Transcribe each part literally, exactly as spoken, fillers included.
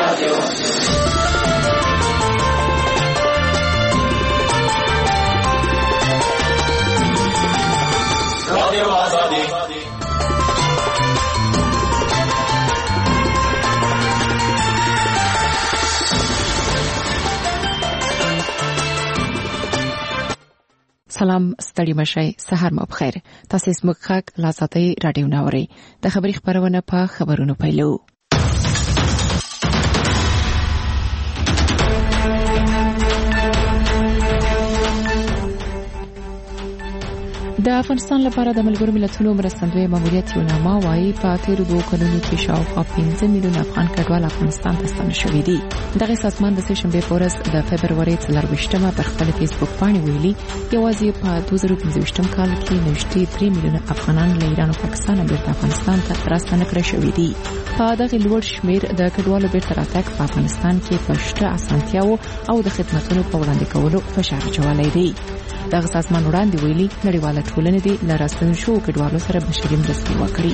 سلام ستړي مشي سحر مو بخیر. تاسو زموږ خاک لاساتي رادیو ناوري د خبري خبرونه په خبرونو پیلو. د افغانستان لپاره د ملګرو ملتونو مرستندوی ماموریت یو نامه وايي په تیر دوه کلونو کې شاوخوا پنځه میلیون افغان کډوال افغانستان ته ستنه شوي دي. دغه سازمان د سشنبه په ورځ د فبروري څلرویشتمه پر خپل فیسبوک باندې ویلي یوازې په دوه زره پنځه کال کې نږدې درې میلیون افغانان له ایران او پاکستان بیرته افغانستان ته راستنه کړي شوي دي. په دغه لوړ شمیر د کډوالو بیرته راتګ په افغانستان کې په شته اسانتیاو او د خدماتو په وړاندې کولو فشار اچولی دی. دغه سازمان وړاندې ویلي نړیواله ټولنه دې له راستنو شو کډوالو سره بشري مرستې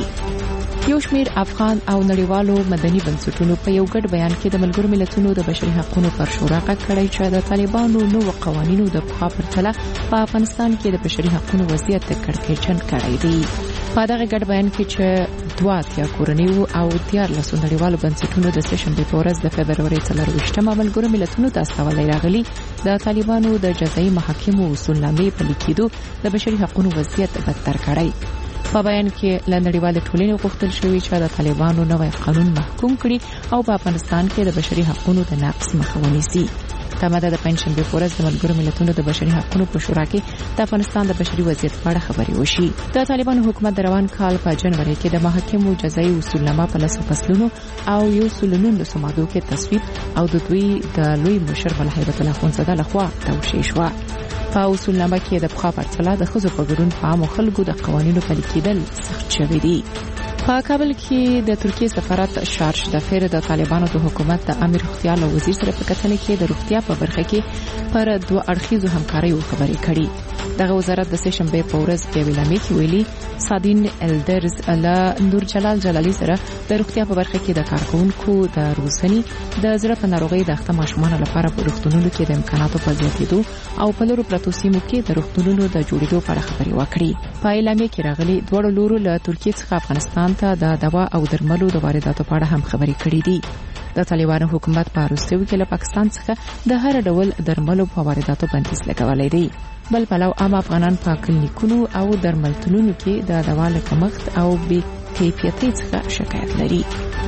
وکړي. یو شمیر افغان او نړیوالو مدني بنسټونو په یو ګډ بیان کې د ملګرو ملتونو د بشري حقوقو پر شورا کړی چې د طالبانو نوو قوانینو د پخوا پرتله په افغانستان کې د بشري حقوقو وضعیت کړکېچن کړی دی. په دغه ګډ بیان کې چې دوه اتیا کورنیو او دیارلس نړیوالو بنسټونو د سشنبه په ورځ د فبروري څلرویشتمه ملګرو ملتونو د استوالۍ راغلي د طالبانو د جزایي محاکمو اصولنامې په لیکیدو د بشري حقوقو وضعیت بدتر کړی. په بیان کې له نړیوال ټولنې غوښتل شوی چې د طالبانو نوی قانون محکوم کړي او په افغانستان کې د بشري حقوقو د نقض مخه ونیسي. تماده د پنځشنبه په ورځ د ملګرو ملتونو د بشري حقوقو په شورا کې د افغانستان د بشري وضعیت په اړه خبرې وشي. د طالبانو حکومت د روان کال په جنوري کې د محاکمو جزایي اصولنامه په لاسو فصلونو او یو سلنون د سمادو کې تصویب او د دوی د لوی مشر ملا هیبت الله خونزاده لخوا توشیح شو. په اصولنامه کې د پخوا پرتله د ښځو په ګډون په عامو خلکو د قوانینو پلي کېدل سخت شوي دي. په کابل کې د ترکیه سفارت شارج دفتر د طالبانو د حکومت د امیر روغتیا له وزیر سره په کتنه کې د روغتیا په برخه کې پر دوه اړخیزو همکاریو خبرې کړي. دغه وزارت د سشنبه په ورځ په ویلامې کې ویلي صادین الدرز اله نور جلال جلالی سره د روغتیا په برخه کې د کارکونکو د روزنی د زړه په ناروغۍ د اخته ماشومان لپاره په روغتونونو کې د امکاناتو په زیاتېدو او په لورو پرتو سیمو کې د روغتونونو د جوړېدو په اړه خبرې وکړي. په اعلامیه کې راغلي دوه لورو له ترکیه څخه افغانستان ته د دوا او درملو د وارداتو په اړه هم خبرې کړې دي. د طالبانو حکومت په وروستیو کې له پاکستان څخه د هر ډول درملو په وارداتو بندیز لګولای دی. بل پلو عام افغانان په کلینیکونو او درملتونونو کې د دوا له کمښت او بې کیفیتۍ څخه شکایت لري.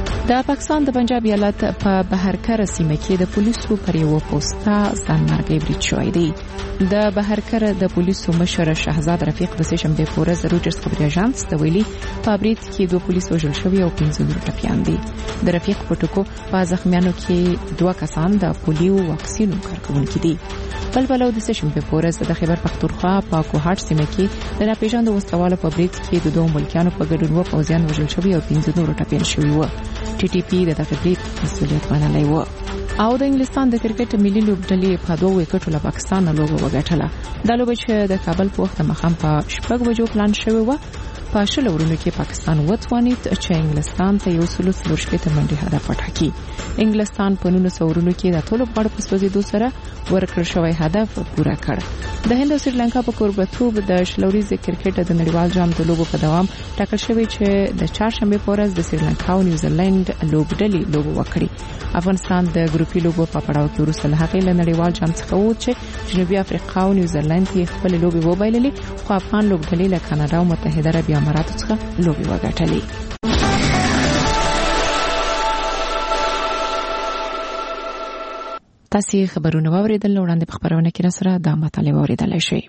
د پاکستان د پنجاب ایالت په بهرکره سیمه کې د پولیسو پر یو پوسټه ځانمرګي برید شوی دی. د بهرکره د پولیسو مشر شهزاد رفیق د سشنبه په ورځ روجرز خبري اژانس ته ویلي په برید کې دوه پولیس وژل شوي او پنځه نور ټپیان دي. د رفیق په ټکو په زخمیانو کې دوه کسان د پولیو واکسینو کارکونکي دي. بل بلو د سشنبه په ورځ د خیبر پختونخوا په کوهاټ سیمه کې د ناپېژاندو وسوالو په برید کې د دوه ملکیانو په ګډون و پوځیان وژل شوي او پنځه نور ټپیان شوي و. ټي ټي پی د دغه برید مسؤلیت منلی و. او د انګلستان د کرکټ ملي لوبډلې په دوه وکټو له پاکستان نه لوبه وګټله. دا لوبه چې د کابل په وخت مخام په شپږ بجو پلان شوی و په شل ورونو کې پاکستان وتوانید چې انګلستان ته یو سلو څلور شپېته منډې هدف وټاکي. انګلستان په نولس ورونو کې د ټولو غړو په سوځېدو سره ورکړل شوی هدف پوره کړ. د هند او سریلانکا په کوربتوب د شلوريز کرکټ د نړیوال جام د لوبو په دوام ټاکل شوی چې د چهارشنبه په ورځ د سریلانکا او نیوزیلند لوبډلې لوبو وکړي. افغانستان د ګروپي لوبو په پړاو کې وروسته له هغې له نړیوال جام څخه ووت چې جنوبي افریقا او نیوزیلند یې خپل لوبي وبایللې، خو افغان لوبډلې له کاناډا او متحده عربي اماراتو څخه لوبي وګټلې. تاسو خبرونه واوریدل، وړاندې په خبرونه کې را سره د مطالعه واوریدلای شئ.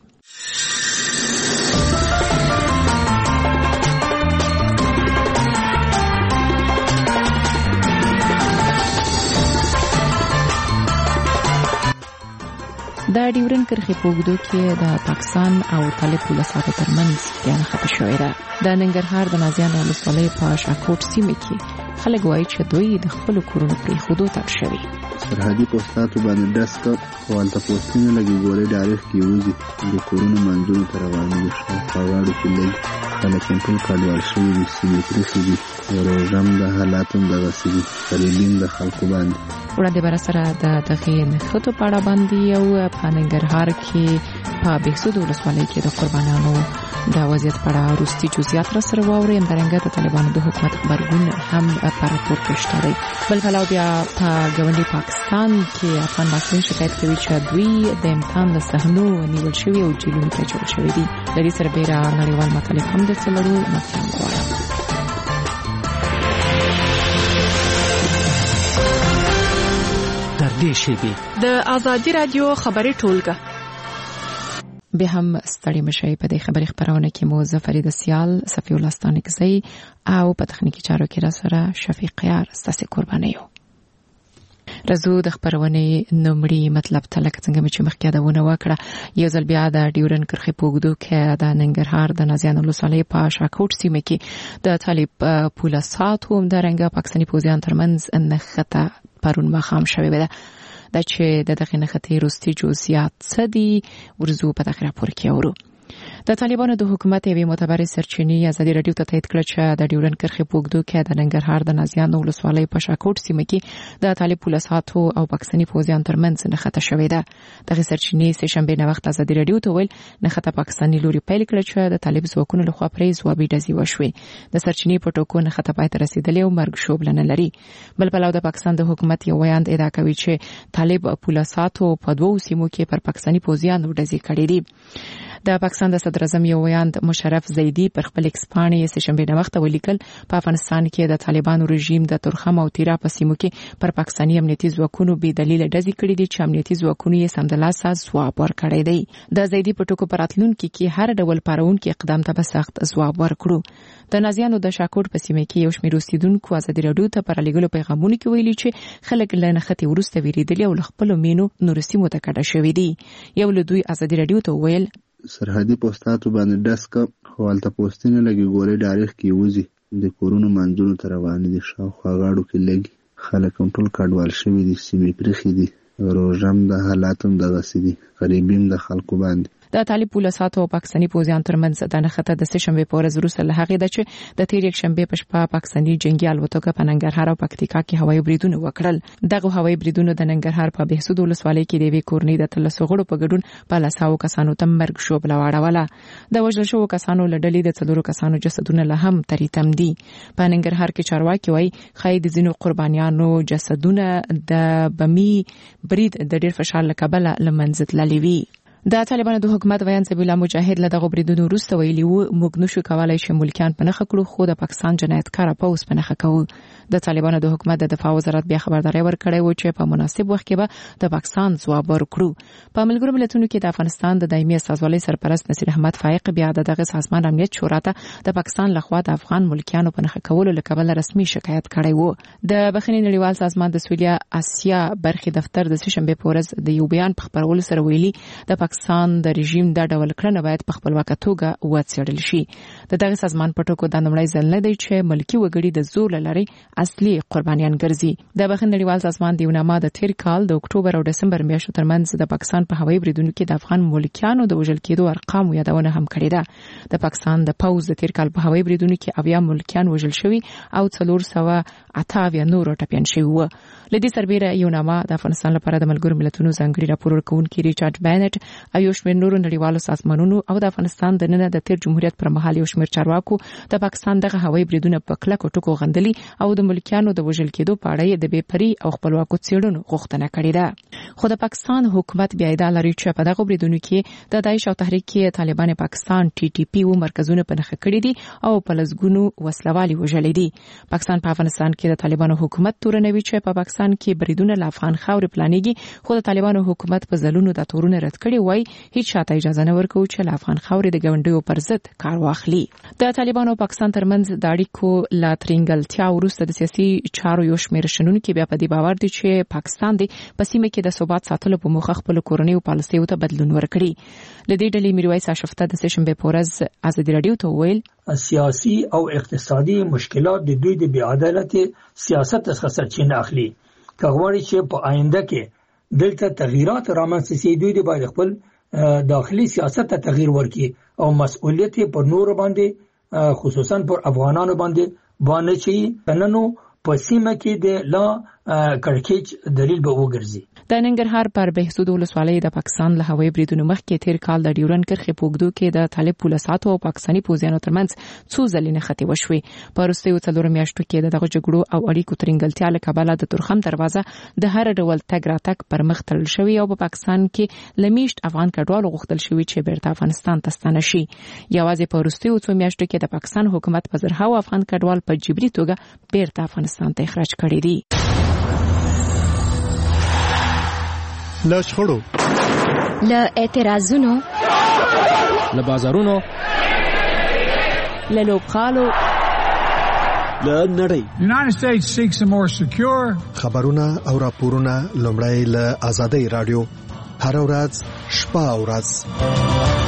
د ډیورن کرښې په اوږدو کې د پاکستان او طالب پولیسو ترمنځ جنګ ختم شوی دی. د ننګرهار د نازیانو ولسوالۍ په شاکوټ سیمه کې خلک وایي چې دوی د خپل کورونو پرېښودو ته اړ شوي. سرحدي پوسټاتو باندې ډسکه او هلته پوسټونه لګي ګورې ډایرکټ کې وځي د کورونو منځونو ته روان دي. شاوخوا واړو کې لږ خلک یې ټول کډوال شوي دي، سیمې پرېښي دي، روژه هم د حالات هم دغسې دي، غریبي هم د خلکو باندې. وړاندې به راسره د دغې نښتو په اړه باندې او په ننګرهار کې په بهسود ولسوالۍ کې د قربانیانو د وضعیت په اړه وروستي جزئیات راسره واورئ. همدارنګه د طالبانو د حکومت غبرګون هم په راپور کې شته دی. بل پلو بیا په ګاونډي پاکستان کې افغان محصلین شکایت کوي چې دوی د امتحان له صحنو نیول شوي او جیلونو ته اچول شوي دي. له دې سره بیره نړیوال مطالب هم درڅه لرو، مطلب غواړم. د آزادي رادیو خبري ټولګه به هم ستړي مشي په دې خبري خبرونه کې مو زفرید سیال، صفی الله ستانکزی او په تخنیکی چارو کې را سره شفیق یار ستاسو قربانیو. رزو د خبرونې نومړي مطلب تلک څنګه چې مخکې داونه وکړه. یو ځل بیا د ډیورن کرخي پوګدو کې د ننګرهار د نازیانو ولسوالۍ په شاکوټ سیمه کې د طالب پولیسات هم د رنګ پاکستاني پوځیان ترمنځ نښته پرون مخام شوی وي. دا چې د دغه نښتې وروستي جزئیات څه دي ورزو په دغه راپور کې اورو. د طالبانو د حکومت یوې معتبرې سرچینې ازادي رادیو ته تایید کړ چې د ډیورن کرخي پوګدو کې د ننګرهار د نازیانو ولسوالۍ په شاکوټ سیمه کې د طالب پولیساتو او پاکستاني پوځیان ترمنځ نښته شوې ده. دغه سرچینې سه شنبه نه وخت ازادي رادیو ته ویل نښته پاکستاني لوري پیل کړ چې د طالب ځواکونو لخوا پرې ځوابي ډزې وشوې. د سرچینې په ټکو نښته پای ته رسیدلې او مرګ شوبله نه لري. بل بل د پاکستان د حکومت یو ویاند ادعا کوي چې طالب پولیساتو په دوو سیمو کې پر پاکستاني پوځیانو ډزې کړې دي. د پاکستان د صدر اعظم یو ویاند مشرف زیدی پر خپل ایکس پاڼې سه شنبه نه وخت ولیکل په افغانستان کې د طالبانو رژیم د ترخم او تیرا په سیمو کې پر پاکستاني امنیتي ځواکونو بې دلیل ډزې کړې دي چې امنیتي ځواکونو یې سمدلاسه ځواب ورکړی دی. د زیدی په ټکو پر راتلونکي کې هر ډول پارونکي اقدام ته به سخت ځواب ورکړو. د نازیانو د شاکوټ په سیمه کې یو شمېر اوسیدونکو ازادي رادیو ته پر لګلو پیغامونه کې ویلي چې خلک له نښتې وروسته ویریدلي او خپل مینو نورسي متکډه شوي دي. یو له دوی ازادي رادیو ته ویل سرحدي پوسټاتو باندې ډسک خو هلته پوسټونه لګي ګولې ډایرکټ کې وځي د کورونو منځونو ته روان دي، شاوخوا غاړو کې لګي، خلک هم ټول کډوال شوي دي، سیمې پرېښي دي، روژه هم د حالات هم دغسې دي، غریبي هم د خلکو باندې. د طالب پولیساتو او پاکستاني پوځیان ترمنځ د نښته د سه شنبه په ورځ وروسته له هغې ده چې د تیر یک شنبه په شپه پاکستاني جنگي الوتکه په ننګرهار او پکتیکا کې هوایي بریدونه وکړل. دغه هوایي بریدونه د ننګرهار په بهسود ولسوالۍ کې د یوې کورنۍ د اتلسو غړو په ګډون په لساو کسانو ته مرګ شوبله واړوله. د وژل شوو کسانو له ډلې د څلورو کسانو جسدونه لا هم ترې تم دي. په ننګرهار کې چارواکي وایي ښایي د ځینو قربانیانو جسدونه د بمي برید د ډېر فشار له کبله له منځه تللي وي. د طالبانو د حکومت ویان ذبیح الله مجاهد له دغه بریدونو وروسته ویلي وو موږ نشو کولای چې ملکیان په نښه کړو خو د پاکستان جنایتکار پوځ په نښه کوو. د طالبانو د حکومت د دفاع وزارت بیا خبرداري ورکړې و چې په مناسب وخت کې به د پاکستان ځواب ورکړو. په ملګرو ملتونو کې د افغانستان د دایمي استازولۍ سرپرست نصیر احمد فائق بیا دغه سازمان امنیت شورا ته د پاکستان لخوا د افغان ملکیانو په نښه کولو لکبل رسمي شکایت کړی وو. د بخښنې نړیوال سازمان د سویلیا اسیا برخې دفتر د سه شنبه په ورځ د یو بیان په خبرولو سره ویلي د پاکستان د رژیم دا ډول کړنه باید په خپلواکه توګه وڅېړل شي. د دغه سازمان په ټکو د نړۍ ځل نه دی چې ملکی وګړي د زور لري اصلي قربانیان ګرځي. د بخښنې نړیوال سازمان د یوناما د تیر کال د اکتوبر او دسمبر میاشتو ترمنځ د پاکستان په هوایي بریدونو کې د افغان ملکیانو د وژل کېدو ارقام یادونه هم کړې ده. د پاکستان د پوځ د تیر کال په هوایي بریدونو کې اویا ملکیان وژل شوي او څلور سوه اته اویا نور ټپیان شوي وو. لدی سربېره یوناما د افغانستان لپاره د ملګرو ملتونو ځانګړي راپور ورکوونکي ریچارډ بینټ او یو شمېر نورو نړیوالو سازمانونو او د افغانستان د نن د تیر جمهوریت پر مهال یو شمېر چارواکو د پاکستان دغه هوایي بریدونه په کلکو ټکو غندلي او د ملکیانو د وژل کېدو په اړه د بې پرې او خپلواکو څېړنو غوښتنه کړې ده. خو د پاکستان حکومت بیا ادعا لري چې په دغه بریدونو کې د داعش او تحریک طالبان پاکستان ټي ټي پی و مرکزونه په نښه کړي دي او په لسګونو وسلوالي وژلي دي. پاکستان په افغانستان کې د طالبانو حکومت تورنوي چې په پاکستان کې بریدونه له افغان خاورې پلانېږي خو د طالبانو حکومت په ځلونو د تورونه رد کړي وای هیڅ شاته اجازه نه ورکوي چې له افغان خاورې د ګاونډیو پر ضد کار واخلي. د طالبانو او پاکستان ترمنځ د اړیکو لا ترنګلتیا وروسته د سیاسي چارو یو شمېر شنونکي بیا په دې باور دي چې پاکستان د په سیمه کې د ثبات ساتلو په موخه خپل کورنۍ او پالیسیو ته بدلون ورکړي. لدې ډلې میرویس اشرفته د سه شنبه په ورځ ازادي رادیو ته ویل سیاسي او اقتصادي مشکلات د دوی د بې عدالتي سیاست څخه سرچینه اخلي. کغواړي چې په آینده کې دلته تغیرات رامنځته شي دوی د باید خپل داخلي سیاست ته تغییر ورکړي او مسؤلیت پر نور باندې خصوصا پر افغانانو باندې باندې چې نننو په سیمه کې د لا کړکېچ دلیل به وګرځي. د ننګرهار پر بهسود ولسوالۍ د پاکستان له هوایي بریدونو مخکې تیر کال د ډیورن کرښې په اوږدو کې د طالب پولیساتو او پاکستاني پوځیانو ترمنځ څو ځلې نښتې وشوې. په وروستیو څلورو میاشتو کې دغه جګړو او اړیکو ترنګلتیا له کبله د تورخم دروازه د هر ډول تګ راتګ پر مخ تړل شوې او په پاکستان کې لمیشت افغان کډوالو غوښتل شوی چې بیرته افغانستان ته ستانه شي. یوازې په وروستیو څو میاشتو کې د پاکستان حکومت په زرهاو افغان کډوال په جبري توګه بیرته افغانستان ته اخراج کړي دي. له شخړو، له اعتراضونو، له بازارونو، له لوبغالو، له نړۍ United States seeks a more secure خبرونه او راپورونه لومړی له آزادۍ رادیو هر ورځ شپه او ورځ.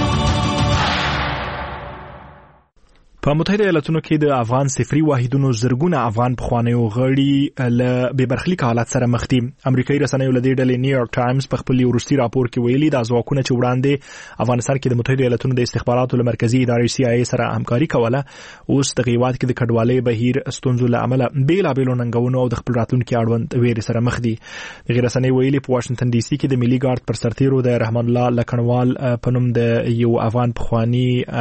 په متحده ایالاتونو کې د افغان صفري واحدونو زرګونه افغان پخوانیو غړي له بې برخلیک حالت سره مخ دي. امریکایي رسنیو له دې ډلې نیویارک ټایمز په خپل وروستي راپور کې ویلي دا ځواکونه چې وړاندې افغانستان کې د متحده ایالاتونو د استخباراتو له مرکزي ادارې سی آی ای سره همکاري کوله، اوس د هیواد کې د کډوالۍ بهیر ستونزو له امله بیلابېلو ننګونو او د خپل راتلونکي اړوند ویرې سره مخ دي. دغه رسنۍ ویلي په واشنگټن ډي سي کې د ملي ګارد پر سرتیرو د رحمان الله لکنوال په نوم د یو افغان پخوانی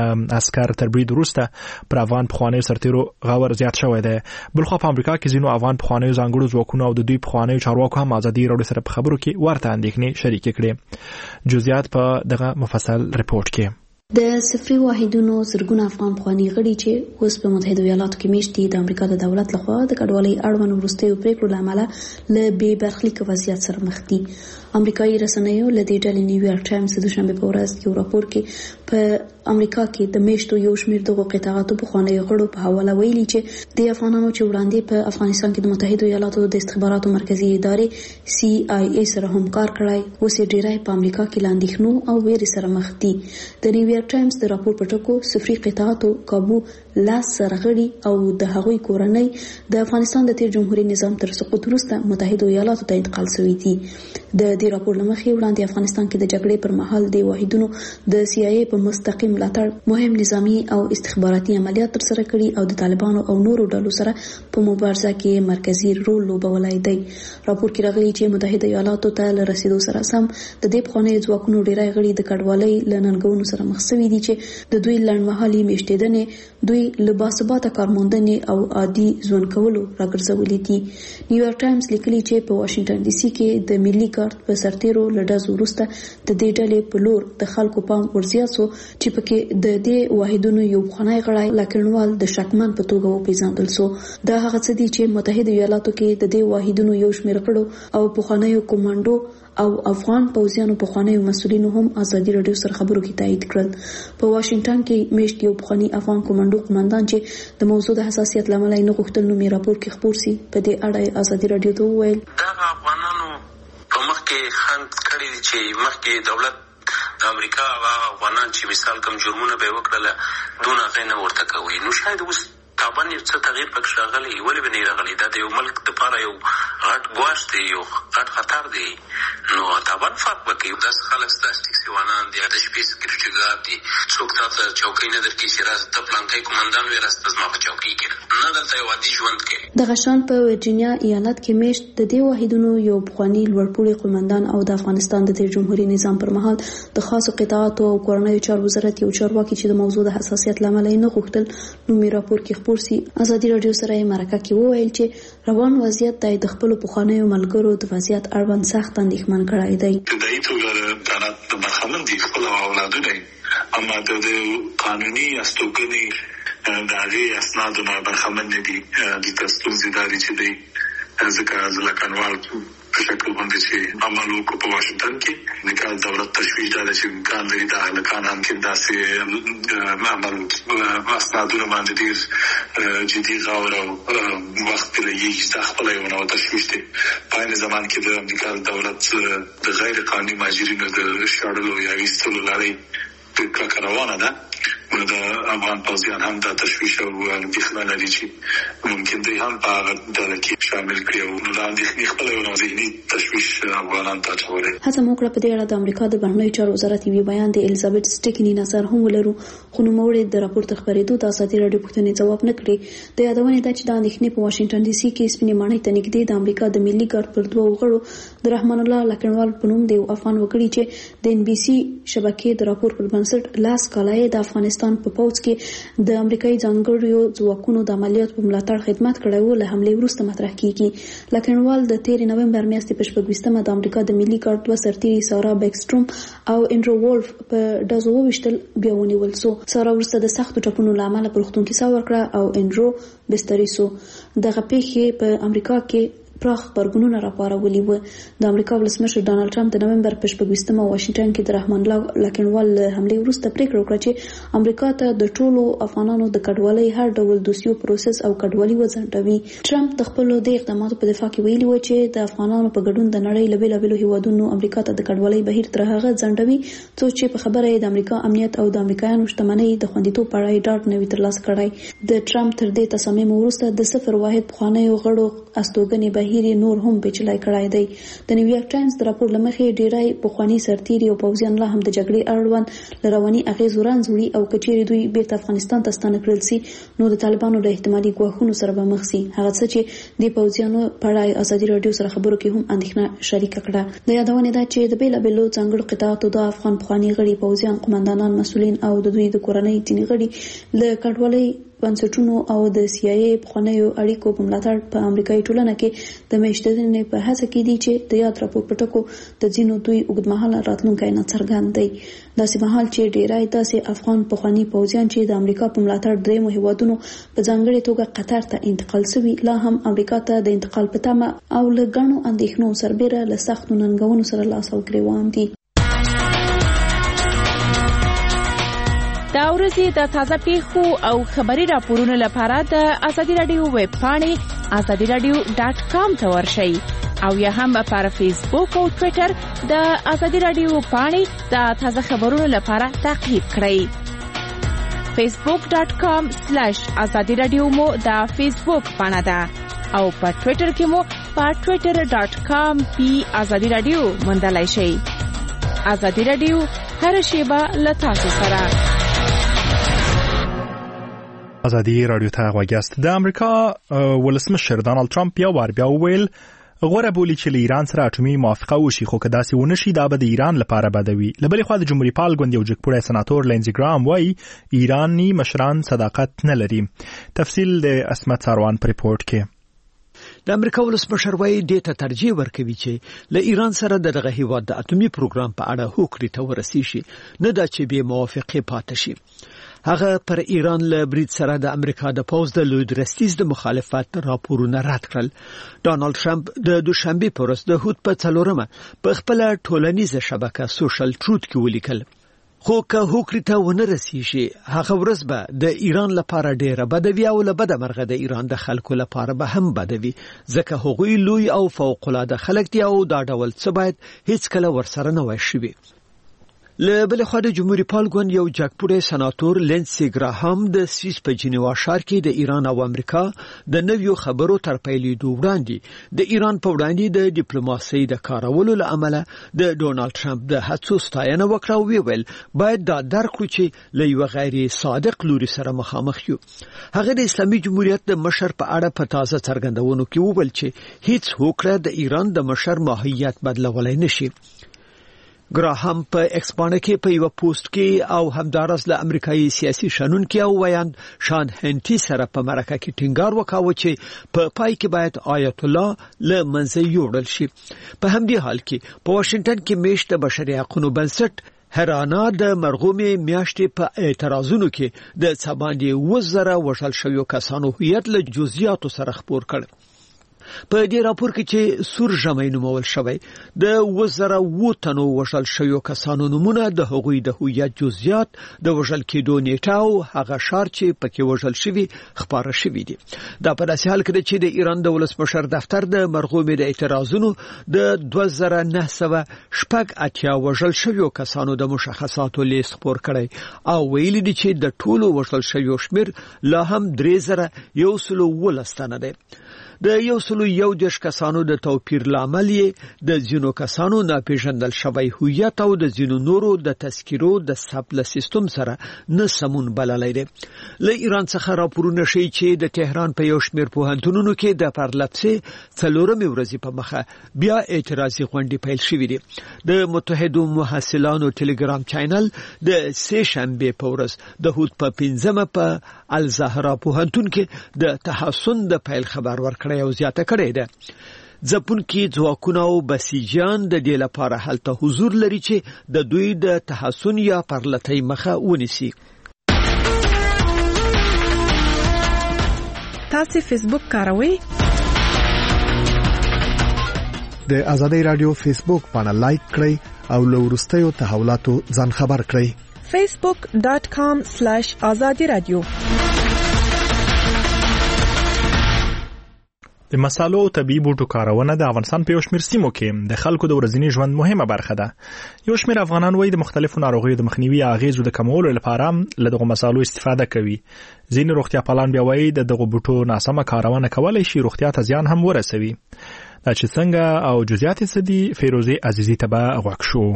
عسكر تر برید وروسته پر افغان پخوانی سرتیرو غور زیات شوی دی. بلخو په امریکا کې ځینو افغان پخوانیو ځانګړو ځواکونو او د دوی پخوانیو چارواکو هم ازادي راډیو سره په خبرو کې ورته اندېښنې شریکې کړې. جزئیات په دغه مفصل رپورت کې. د صفري واحدونو زرګونه افغان پخواني غړي چې اوس په متحده ایالاتو کې میشت دي د امریکا د دولت لخوا د کډوالۍ اړوند وروستیو پریکړو له امله له بې برخلیک وضعیت سره مخ دي. امریکایي رسنیو له دې ډلې نیویارک ټایمز د دوشنبه په ورځ یو راپور کې په امریکا کې د میشتو یو شمېر دغو قطاعاتو پخوانیو غړو په حواله ویلي چې د افغانانو چې وړاندې په افغانستان کې د متحده ایالاتو د استخباراتو مرکزي ادارې سی آی ای سره همکار کړی، اوس یې ډیری په امریکا کې له اندېښنو او ویرې سره مخ دي. د نیویارک ټایمز د راپور په ټکو صفري قطاعاتو کابو لاس سرغړي او د هغوی کورنۍ د افغانستان د تیر جمهوریت نظام تر سقوط وروسته متحده ایالاتو ته انتقال شوي دي. د دې راپور لمخې وړاندې افغانستان کې د جګړې پر مهال د واحدونو د سی آی ای په مستقیم ملاتړ مهم نظامی او استخباراتي عملیات ترسره کړي او د طالبانو او نورو ډلو سره په مبارزه کې مرکزی رول لوبولی دی. راپور کې راغلي چې متحده ایالاتو ته له رسیدو سره سم د دې پخوانیو ځواکونو ډیری غړي د کډوالۍ له ننګونو سره مخ شوي دي چې د دوی لنډمهالي میشتېدنې دوی له باثباته کارموندنې او عادي ژوند کولو راګرځولي دي. نیویارک ټایمز لیکلي چې په واشنگټن ډي سي کې د ملي ګارد په سرتیرو له ډزو وروسته د دې ډلې په لور د خلکو پام ورزیات شو چې پکې د دې واحدونو یو پخوانی غړی لکنوال د شکمن په توګه وپېژندل شو. دا هغه څه دي چې متحده ایالاتو کې د دې واحدونو یو شمېر غړو او پخوانیو کمانډو او افغان پوځیانو پخوانیو مسؤلینو هم ازادي راډیو سره خبرو کې تایید کړل. په واشنگټن کې میشت یو پخوانی افغان کمانډو قومندان چې د موضوع د حساسیت لامل یې نه غوښتل نو می راپور کې خبر سي په دې اړه ازادي راډیو ته وویل دا افغانانو په مخ کې خند کړی دي چې مخکې دولت د امریکا هغه افغانان چې مثال کوم جرمونه به وکړل دون هغه نه ورته کوي، نو شاید اوس طبعا یو څه تغییر پکې راغلی، ولې به نه راغلی؟ دا د یو ملک دپاره یو غټ ګواښ دی، یو غټ خطر دی، نو طبعا فرق به کوي. داسې خلک ستاسې ټکسي وانان دي، د شپې سکیورټي ګارد دي، څوک تا ته چوکۍ نه درکوي چې راځه ته پلانکی کمندان وې راسته زما په چوکۍ کښېنه، نه دلته یو عادي ژوند کوي. دغه شان په ورجینیا ایالت کې میشت د دې واحدونو یو پخوانی لوړپوړي قومندان او د افغانستان د تیر جمهوریت نظام پر مهال د خاصو قطاعاتو او کورنیو چارو وزارت یو چارواکي چې د موضوع د حساسیت لامل یې نه غوښتل نو می راپور کې خبر سي ازادي راډیو سره یې مرکه کې وویل چې روان وضعیت د خپل پخوانیو ملګرو د وضعیت اړوند سخت اندېښمن کړی دی. د دې توګه د برخمن دي خپل اولادونه اما د قانوني استوګنې د هغې اسنادو نه برخمن نه دي. د ستونزې دا دي چې دی ځکه ځلکنوال په شکل باندې چې عمل وکړو په واشنګټن کې د دولت تشویش دا چې امکان لري د هلکان هم کې داسې عمل اسنادونه باندې ډېر جدي غور او وخت لګېږي. دا خپله یو نوع تشویش دی. په عین زمان کې د امریکا دولت د غیر قانوني مهاجرینو د شړلو یا ویستلو لړۍ کلکه روانه ده. نو د افغان پوځیان هم د تشویش او اندېښنه لري چې ممکن دی هم په هغه ډله کې شامل کړي او نو د اندېښنې خپل یو ذهني تشویش افغانان ته اچولی. هڅه مو وکړه په دې اړه د امریکا د بهرنیو چارو وزارت یوې بیان د الیزابت سټیکني نظر هم ولرو، خو نوموړی د راپور تر خپرېدو د ازادي راډیو پوښتنې ځواب نه کړی. د یادونې ده چې د اندېښنې په واشنگټن ډي سي کې سپینې ماڼۍ ته نږدې د امریکا د ملي ګارد پر دوه غړو د رحمان الله لکنوال په نوم د یو افغان وګړي چې د ان بي سي شبکې د راپور پر بنسټ لاس کالای د افغانستان په پوځ کې د امریکایي ځانګړو ځواکونو د عملیاتو په ملاتړ خدمت کړی و له حملې وروسته مطرح کیږي. لکنوال د تیر نومبر میاشتې په شپږویشتمه د امریکا د ملي ګارد دوه سرتیري سارا بیکستروم او انډرو وولف په ډزو وویشتل بیا ونیول سو. سارا وروسته د سختو ټپونو له امله په روغتون کې ساه ورکړه او انډرو بستري سو. دغه پیښې په امریکا کې پراخ خبرګونونه راپارولي و. د امریکا ولسمشر ډانلډ ټرمپ د نومبر په شپږویشتمه واشنگټن کې د رحمان الله لکنوال حملې وروسته پریکړه وکړه چې امریکا ته د ټولو افغانانو د کډوالۍ هر ډول دوسیو پروسس او کډوالي وځنډوي. ټرمپ د خپل د اقداماتو په دفاع کې ویلي و چې د افغانانو په ګډون د نړۍ له بیلابېلو هیوادونو امریکا ته د کډوالۍ بهیر تر هغه ځنډوي څو چې په خبره یې د امریکا امنیت او د امریکایانو شتمنۍ د خوندیتوب په اړه ډاډ نه وي ترلاسه کړی. د ټرمپ تر دې تصمیم وروسته د صفر واحد پخوانیو غړو استوګنې بهیر نور هم پیچلای کړای دی. د نیویارک ټایمز د راپور لمخې ډیرای پخوانی سرتیري او پوځیان لا هم د جګړې اړوند لرواني اغیز ورانځ وړي او کچېری دوی بیرته افغانستان ته ستانه کړل سي نو د طالبانو له احتمالي ګواښونو سره به مخ سي. هغه څه چې د پوځیانو په اړه ازادي رادیو سره خبرو کې هم اندېښنه شریک کړه. د یادونه ده چې د بیلابېلو ځانګړو قطاعاتو د افغان پخوانی غړي پوځیان قومندانان مسؤلین او د دوی د کورنۍ ځینې غړي له کډوالۍ بنسټونو او د سی آی ای پخوانیو اړیکو په ملاتړ په امریکایي ټولنه کې د میشتنې په هڅه کې دي چې د یاد راپور پټکو د ځینو دوی اوږدمهاله راتلونکی نه څرګند دی. داسې مهال چې ډیرای داسې افغان پخوانی پوځیان چې د امریکا په ملاتړ دریمو هیوادونو په ځانګړې توګه قطر ته انتقال شوي لا هم امریکا ته د انتقال په تمه او له ګڼو اندېښنو سربېره له سختو ننګونو سره لاس او ګریوان دي. دا ورځې د تازه پیښو او خبري راپورونو لپاره د ازادي رادیو ویب پاڼې ازادي رادیو ډاټ کام ته ورشئ او یا هم پر فیسبوک او ټوئیټر د ازادي رادیو پاڼې د تازه خبرونو لپاره تعقیب کړئ. فیسبوک ډاټ کام سلیش ازادي رادیو مو د فیسبوک پاڼه ده او په ټوئیټر کې مو په ټوئیټر ډاټ کام پی ازادي رادیو موندلای شئ. ازادي رادیو هر شیبه له تاسو سره. ازادي رادیو ته غوږیاست. د امریکا ولسمشر ډانلډ ټرمپ یو وار بیا وویل غوړه بولی چې له ایران سره اټومي موافقه وشي خو که داسې ونه شي دا به د ایران لپاره بدوي. له بلې خوا د جمهوریت پال ګوند یو جګپوړی سناتور لینزي ګرام وایي ایراني مشران صداقت نه لري. تفصیل د اسمت ساروان په ریپورت کې. د امریکا ولسمشر وایي دې ته ترجیح ورکوي چې له ایران سره دغه هیواد د اټومي پروګرام په اړه هوکړې ته ورسیږي نه دا چې به موافقه پاتې شي. هغه پر ایران له برید سره د امریکا د پوز د لوی درستیز د مخالفت راپورونه رد کړل. ډانلډ ټرمپ د دوشنبه پر ورځ د هوت په څلورمه په خپل ټولنیزه شبکه سوشل ټروت کې ولیکل خو که هوکړې ته ونه رسیږي هغه ورځ به د ایران لپاره ډیره بدوي او له بده مرغه د ایران د خلکو لپاره به هم بدوي ځکه هغوی لوی او فوق العاده خلک دي او دا ډول څه باید هیڅ کله ورسره نه وای شوي. له بل خوا د جمهوریت پال ګوند یو جګپوړی سناتور لینسي ګراهام د سویس په جنیوا ښار کې د ایران او امریکا د نویو خبرو تر پیلېدو وړاندې د ایران په وړاندې د ډیپلوماسۍ د کارولو له امله د ډونالډ ټرمپ د هڅو ستاینه وکړه او ویل باید دا درک کړو چې له یو غیر صادق لوري سره مخامخ یو. هغه د اسلامي جمهوریت د مشر په اړه په تازه څرګندونو کې وویل چې هیڅ هوکړه د ایران د مشر ماهیت بدلولای نشي. ګراهام په ایکس باندې کې په یو پوسټ کې او همدارس له امریکایي سیاسي شنونکو او ویاند شان هنټي سره په مرکه کې ټینګار وکاوه چې په پای کې باید آیت الله له منځه یوړل شي. په همدې حال کې په واشنگټن کې میشت بشري حقوقو بنسټ هرانا د مرغومي میاشتې په اعتراضونو کې د څباندې وزره وشل شویو کسانو هویت له جزئیاتو سره خبر کړ. په دې راپور کې چې سور ژمی نومول شوی د وزره و تنو وژل شویو کسانو نمونه د هغوی د هویت جزئیات د وژل کېدو نیټه او هغه ښار چې پکې وژل شوی خبره شوی دي. دا په داسې حال کې چې د ایران د ولسمشر دفتر د مرغومې د اعتراضونو د دوه زره نه سوه شپږ اتیا وژل شویو کسانو د مشخصاتو لیست خپور کړی او ویلي دي چې د ټولو وژل شویو شمیر لا هم درې زره یو سلو ولس تنه دی. د یو سلو یو دېرش کسانو د توپیر لامل یې د ځینو کسانو ناپېژندل شوی هویت او د ځینو نورو د تذکیرو د ثبت سیستم سره نه سمون بللی دی. له ایران څخه راپورونه ښیي چې د تهران په یو شمېر پوهنتونونو کې د پرلپسې څلورمې ورځې په مخه بیا اعتراضي غونډې پیل شوې دي. د متحدو محصلانو ټلګرام چینل د سې شنبې په ورځ د هود په پنځمه په الزهرا پوهنتون کې د تحسن د پیل خبر ورکړ او زیاته کړې ده. ځپونکي ځواکونه او بسیجان د دې لپاره هلته حضور لري چې د دوی د تحسن یا پرلتۍ مخه ونیسي. تاسو فیسبوک کاروئ؟ د ازادي رادیو فیسبوک باندې لایک کړئ او له وروستیو تحولاتو ځان خبر کړئ. facebook dot com slash azadi radio. د مسالو او طبي بوټو کارونه د افغانستان په یو شمېر سیمو کې د خلکو د ورځني ژوند مهمه برخه ده. یو شمېر افغانان وایي د مختلفو ناروغیو د مخنیوي اغیزو د کمولو لپاره له دغو مسالو استفاده کوي. ځینې روغتیا پالان بیا وایي د دغو بوټو ناسمه کارونه کولای شي روغتیا ته زیان هم ورسوي. دا چې څنګه او جزئیات یې څه دي، فیروزه عزیزي ته به غوږ شو.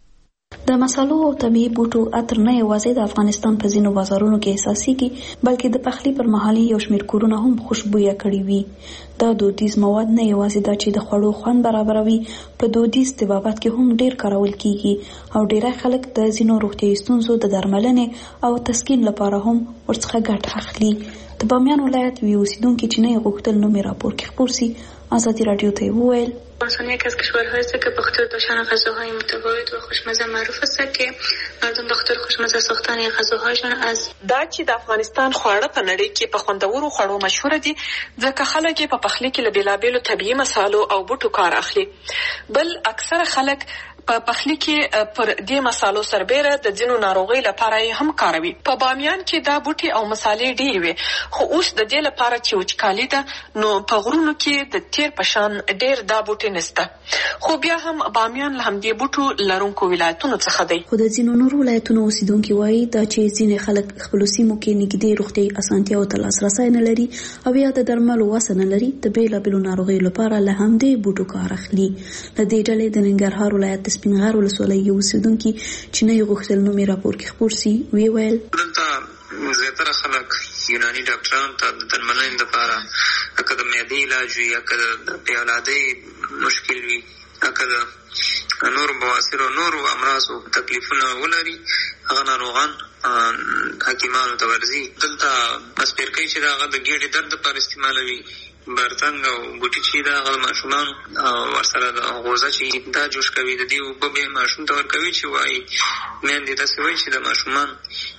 د مسالو او طبي بوټو عطر نه یوازې د افغانستان په ځینو بازارونو کې احساسېږي، بلکې د پخلي پر مهال یو شمېر کورونه هم خوشبویه کړي وي. دا دودیز مواد نه یوازې دا چې د خوړو خوند برابروي، په دودیز طبابت کې هم ډیر کارول کیږي او ډیری خلک د ځینو روغتیايي ستونزو د درملنې او تسکین لپاره هم ورڅخه ګټه اخلي. د بامیان ولایت یو اوسیدونکي چې نه غوښتل نوم یې راپور کې خپور سي، آزادی رادیو ته وویل افغانستان یک از کشورهایی است که به خاطر داشتن غذاهای متفاوت و خوشمزه معروف است که مردم به خاطر خوشمزه ساختن غذاهایشان از دا چې د افغانستان خواړه په نړۍ کې په خوندورو خوړو مشهور دي، ځکه خلک په پخلي کې له بیلابیلو طبیعي مسالو او بوټو کار اخلي. بل اکثره خلک په پخلي کې پر دې مسالو سربېره د ځینو ناروغۍ لپاره هم کاروي. په بامیان کې دا بوټي او مسالې ډېرې وي، خو اوس د دې لپاره چې وچکالي ده نو په غرونو کې د تیر په شان ډېر دا بوټي نشته. خو بیا هم بامیان له همدې بوټو لرونکو ولایتونو څخه دی. خو د ځینو نورو ولایتونو اوسیدونکي وایي دا چې ځینې خلک خپلو سیمو کې نږدې روغتیايي اسانتیاوو ته لاسرسی نه لري او یا د درملو وس نه لري، د بېلابېلو ناروغیو لپاره له همدې بوټو کار اخلي. له دې ډلې د ننګرهار ولایت سپین غر ولسوالۍ یو اوسیدونکي چې نه یې غوښتل نوم یې راپور کې خپور سي وی ویل دلته زیاتره خلک یوناني ډاکټرانو ته د درملنې لپاره که د معدې علاج وي یا که د بېاولادۍ مشکل وي یا که د نورو بواسیر او نورو امراضو تکلیفونه ولري، هغه ناروغان حکیمانو ته ورځي. دلته مسپرکۍ چې د هغه د ګېډې درد لپاره استعمالوي، برتنګ او بوټي چې د هغه ماشومان ورسره د غوزه چې دا جوش کوي د دې اوبه بیا ماشوم ته ورکوي، چې وایي میندې داسې وایي چې د ماشومان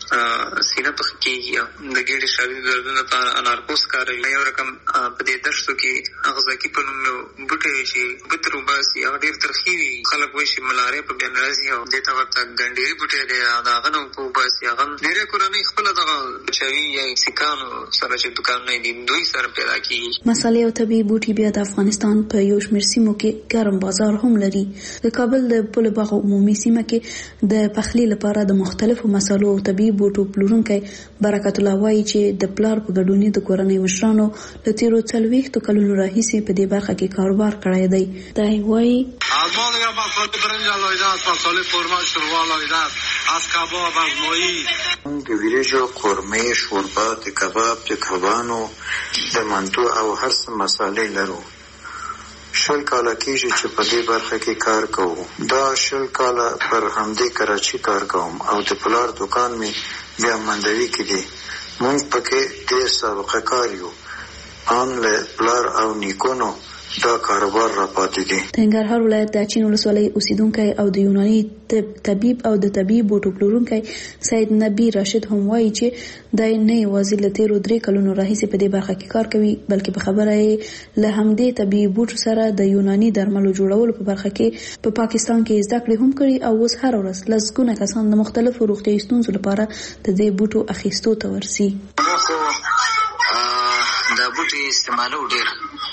سینه پخې کېږي. د ګېډې شدید دردونو لپاره انارکوس کاروي. یو رقم په دې دښتو کې اغزاکي په نوم یو بوټی وي چې ګوتر وباسي، هغه ډېر ترخي وي. خلک وایي چې ملاریا په بیا راځي او دې ته ورته ګنډېري بوټی دی، د هغه نه اوبه وباسي. هغه ډېرې کورنۍ خپله دغه بچوي یا سیکانو سره چې دوکانونه دي دوی سره پیدا کېږي. مسالې او طبي بوټي بیا د افغانستان په یو شمېر سیمو کې ګرم بازار هم لري. د کابل د پل باغ عمومي سیمه کې د پخلي لپاره د مختلفو مسالو او طبي بوټو پلورونکی برکت الله وایي چې د پلار په ګډون د کورنۍ مشرانو له تیرو څلوېښتو کلونو راهیسې په دې برخه کې کاروبار کړی دی. دا یې وایي از ما دیگه مسالې برنج علایده است، مسالې قورمه شوروا علایده است، از کباب، از ماهی، د وریجو قورمه، شوربه، د کباب، د کبانو، د منتو او هر څه مسالې لرو. شل کاله کېږي چې په دې برخه کې کار کوو. دا شل کاله پر همدې کراچي کار کوم او د پلار دکان مې بیا مندوي کې دی. مونږ پکې ډېر سابقه کار یو. ان له پلار او نیکونو دا کاروبار را پاتې دي. د ننګرهار ولایت د چین ولسوالۍ اوسیدونکو او د یوناني طبيب او د طبي بوټو پلورونکو سید نبی راشد هم وایي چې د نه یوازې له تیرو درې کلونو راهیسې په دې برخه کې کار کوي بلکې په خبره یې له همدې طبي بوټو سره د یوناني درملو جوړولو په برخه کې په پاکستان کې زده کړې هم کړې او اوس هر ورځ لږونه کسان د مختلفو روغتیايي ستونزو لپاره د دې بوټو اخیستو ته ورسي. دا بوټي استعمالو ډېر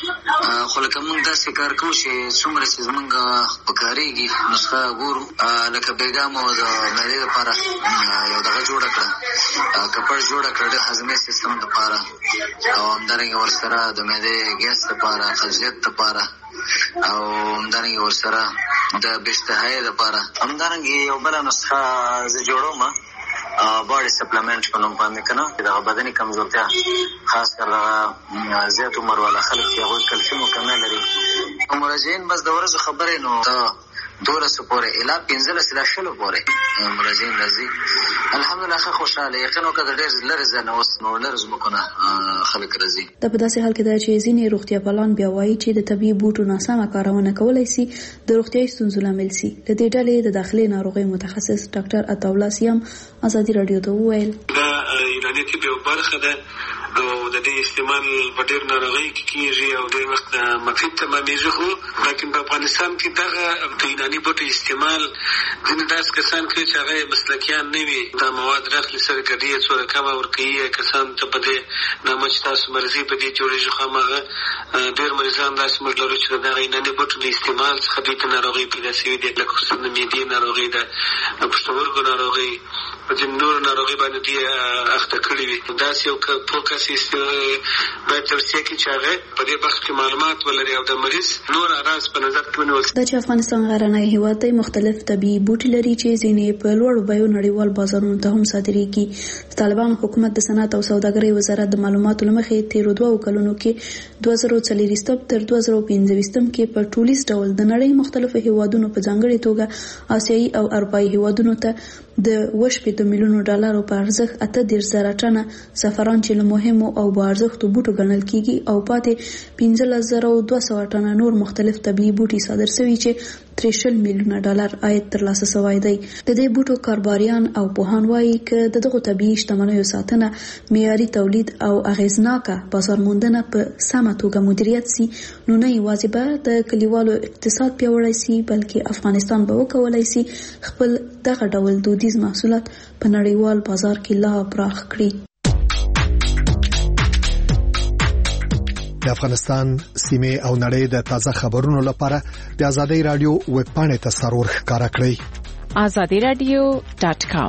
خو لکه موږ داسې کار کوو چې څومره چې زموږ پکارېږي نسخه ګورو لکه بیګا مو د معدې لپاره یو دغه جوړه کړه کپړ جوړه کړه د هضمي سیستم لپاره او همدارنګه ورسره د معدې ګیس لپاره قبضیت لپاره او همدارنګه ورسره د بشتهایي لپاره همدارنګه یو بله نسخه زه جوړوم باډي سپلیمنټ په نوم باندې کنه دا بدني کمزورتیا خاص کر زیات عمر والا خلک چې هغوی کلسیم کمه لري مراجعین بس د ورځو خبرې نو دا دولس پورې اله پنځلس لا شلو پورې مراجعین راځي الحمدلله ښه خوشاله یقین وکړه ډېر لرې ځای نه اوس نو لرې زموږونه خلک راځي. دا په داسې حال کې ده چې ځینې روغتیا پالان بیا وایي چې د طبي بوټو ناسمه کارونه کولی سي د روغتیايي ستونزو لامل سي. د دې ډلې د داخلي ناروغیو متخصص ډاکټر عطاالله سیام ازادي رادیو ته وویل دا ایراني طب یو برخه ده او د دې استعمال په ډېر ناروغۍ کې کېږي او ډېر وخت مفید تمامېږي خو لیکن په افغانستان کې دغه د ایراني بوټو استعمال ځینې داسې کسان کوي چې هغه مسلکیان نه وي دا مواد راخلي سره ګډي یې څومره کمه ورکوي کسان ته په دې نامه چې تاسو مرضي په دې جوړېږي خو هماغه ډېر مریضان داسې موږ لرو چې د دغه ایراني بوټو د استعمال څخه دوی ته ناروغۍ پیدا شوي دي لکه خصوصا د معدې ناروغۍ ده د پښتورګو ناروغۍ په ځینې نورو ناروغۍ باندې دوی اخته کړي وي داسې یو پوه کس باید توصیه کړي چې هغه په دې برخه کې معلومات ولري او د مریض نور اراز په نظر کې ونیول. دا چې افغانستان غرنی هیواد دی مختلف طبي بوټي لري چې ځینې په لوړو بیو نړیوال بازارونو ته هم صادریږي. د طالبانو حکومت د صنعت او سوداګرۍ وزارت د معلوماتو لمخې تیرو دوه کلونو کې دوه زره څلوېښت تر دوه زره پنځه کې په ټولیز ډول د نړۍ مختلفو هیوادونو په ځانګړي توګه آسیایي او اروپایي هیوادونو ته د وشپې د میلیونو ډالرو په ارزښت اته دېرش زره ټنه زعفران چې له مهمو او با ارزښتو بوټو ګڼل کیږي او پاتې پنځلس زره دوه سوه ټنه نور مختلف طبي بوټي صادر شوي چې ترې شل میلیونه ډالر عاید ترلاسه شوی دی. د دې بوټو کاروباریان او پوهان وایي چې د دغو طبي شتمنیو ساتنه معیاري تولید او اغیزناکه بازار موندنه په سمه توګه مدیریت سي نو نه یوازې به د کلیوالو اقتصاد پیاوړی سي بلکې افغانستان به وکولای سي خپل دغه ډول دودیز محصولات په نړیوال بازار کې لا پراخ کړي. د افغانستان سیمه او نړۍ د تازه خبرونو لپاره د آزادۍ رادیو ویب پاڼې ته سرور ښکارا کړئ آزادی رادیو ډاټ کام.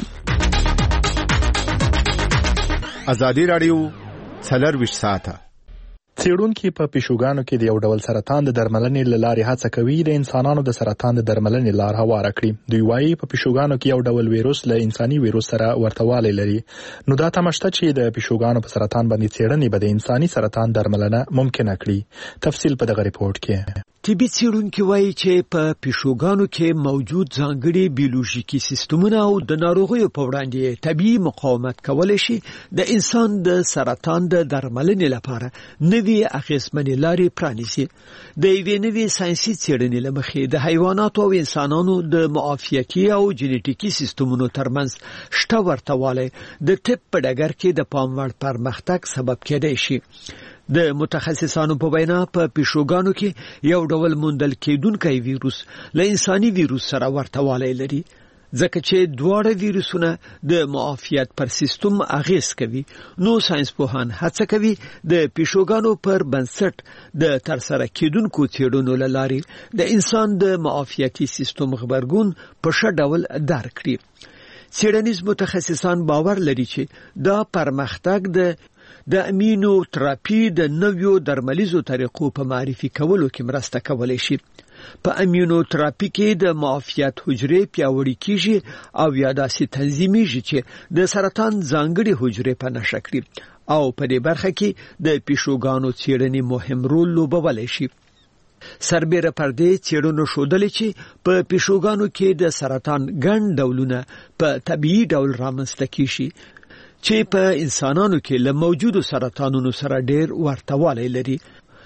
آزادی رادیو څلور ساعته څېړونکي په پیشوګانو کې د یو ډول سرطان د درملنې له لارې هڅه کوي د انسانانو د سرطان د درملنې لار هواره کړي. دوی وایي په پیشوګانو کې یو ډول ویروس له انساني ویروس سره ورتهوالی لري. نو دا تمشته چې د پیشوګانو په سرطان باندې څېړنې به د انساني سرطان درملنه ممکنه کړي. تفصیل په دغه ریپورت کې. طبي څېړونکي وایي چې په پیشوګانو کې موجود ځانګړي بیولوژیکي سیستمونه او د ناروغیو په وړاندې طبيعي مقاومت کولای شي د انسان د سرطان د درملنې لپاره نوې اغېزمنې لارې پرانیزي. د یوې نوې ساینسي څېړنې له مخې د حیواناتو او انسانانو د معافیتي او جینیټیکي سیستمونو ترمنځ شته ورتهوالی د طب په ډګر کې د پام وړ پرمختګ سبب کېدای شي. د متخصصانو په وینا په پیشوګانو کې یو ډول موندل کېدونکی ویروس له انساني ویروس سره ورتهوالی لري ځکه چې دواړه ویروسونه د معافیت پر سیستم اغیز کوي. نو ساينس پوهان هڅه کوي د پیشوګانو پر بنسټ د ترسره کېدونکو څېړنو له لارې د انسان د معافیتي سیستم غبرګون په ښه ډول درک کړي. څېړنیز متخصصان باور لري چې دا پرمختګ د د امینو تراپی د نویو درملیزو طریقو په معرفي کولو کې مرسته کولای شي. په امینو تراپی کې د معافیت حجرې پیاوړې کیږي او یا داسې تنظیمیږي چې د سرطان ځانګړي حجرې په نښه کړي او په دې برخه کې د پیشوګانو څېړنې مهم رول لوبولی شي. سربېره پر دې څېړنو ښودلې چې په پیشوګانو کې د سرطان ګڼ ډولونه په طبیعي ډول رامنځته کیږي چې په انسانانو کې له موجودو سرطانونو سره ډېر ورتهوالی لري.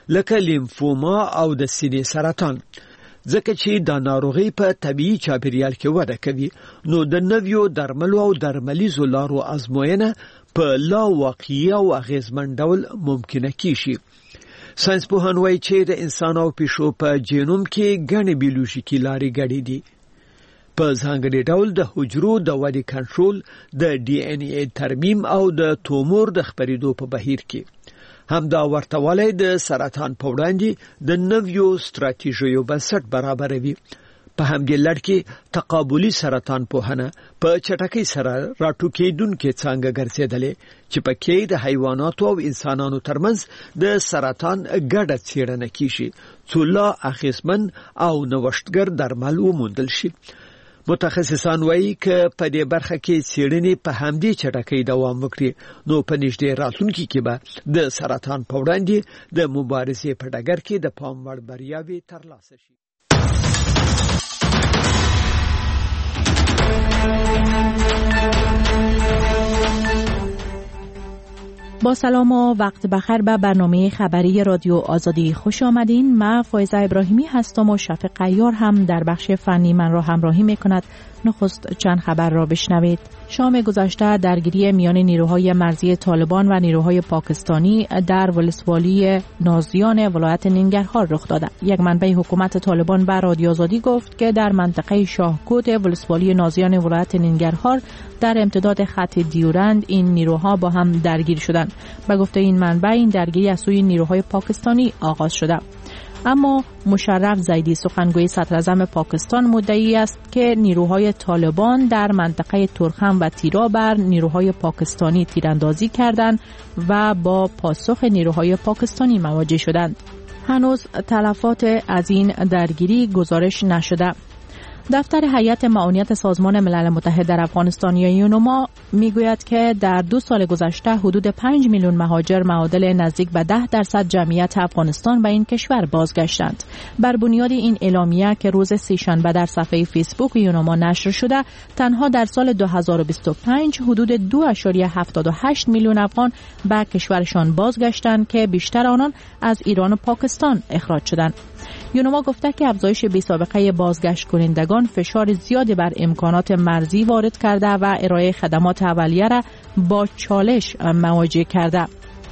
لکه لیمفوما او د سینې سرطان. ځکه چې دا ناروغي په طبيعي چاپیریال کې وده کوي، نو د نویو درملو او درملیزو لارو ازموینه په لا واقعي او اغیزمن ډول ممکنه کیږي. ساينس پوهان وايي چې د انسان او پیشو په جینوم کې ګڼې بیولوژیکي لارې ګډې دي. په ځانګړي ډول د حجرو د ودې کنټرول، د ډي ان اي ترمیم او د تومور د خپرېدو په بهیر کې. همدا ورتهوالی د سرطان په وړاندې د نویو ستراتیژیو بنسټ برابروي. په همدې لړ کې تقابلي سرطان پوهنه په چټکۍ سره راټوکېدونکې څانګه ګرځېدلې چې پکې د حیواناتو او انسانانو ترمنځ د سرطان ګډه څېړنه کیږي څو لا اغېزمن او نوښتګر درمل وموندل شي. متخصصان وایي چې په دې برخه کې څېړنې په همدې چټکۍ دوام وکړي، نو په نږدې راتلونکي کې به د سرطان په وړاندې د مبارزې په ډګر کې د پام وړ بریاوې ترلاسه شي. با سلام و وقت بخیر به برنامه خبری رادیو آزادی خوش آمدین. من فایزه ابراهیمی هستم و شفیق قیار هم در بخش فنی من را همراهی میکند. نخست چند خبر را بشنوید. شام گذشته درگیری میان نیروهای مرزی طالبان و نیروهای پاکستانی در ولسوالی نازیان ولایت ننگرهار رخ داده. یک منبع حکومت طالبان به رادیو آزادی گفت که در منطقه شاهکوت ولسوالی نازیان ولایت ننگرهار در امتداد خط دیورند این نیروها با هم درگیر شدند. به گفته این منبع این درگیری از سوی نیروهای پاکستانی آغاز شده. اما مشرف زیدی سخنگوی صدراعظم پاکستان مدعی است که نیروهای طالبان در منطقه ترخم و تیرا بر نیروهای پاکستانی تیراندازی کردند و با پاسخ نیروهای پاکستانی مواجه شدند. هنوز تلفات از این درگیری گزارش نشده. دفتر هیئت معاونیت سازمان ملل متحد در افغانستان یا یونوما میگوید که در دو سال گذشته حدود پنج میلیون مهاجر معادل نزدیک به ده درصد جمعیت افغانستان به این کشور بازگشتند. بر بنیاد این اعلامیه که روز سه‌شنبه در صفحه فیسبوک یونوما نشر شده، تنها در سال دو هزار و بیست و پنج حدود دو ممیز هفتاد و هشت میلیون افغان به کشورشان بازگشتند که بیشتر آنان از ایران و پاکستان اخراج شدند. یونوما گفته که افزایش بی‌سابقه بازگشت کنندگان فشار زیادی بر امکانات مرزی وارد کرده و ارائه خدمات اولیه را با چالش مواجه کرده.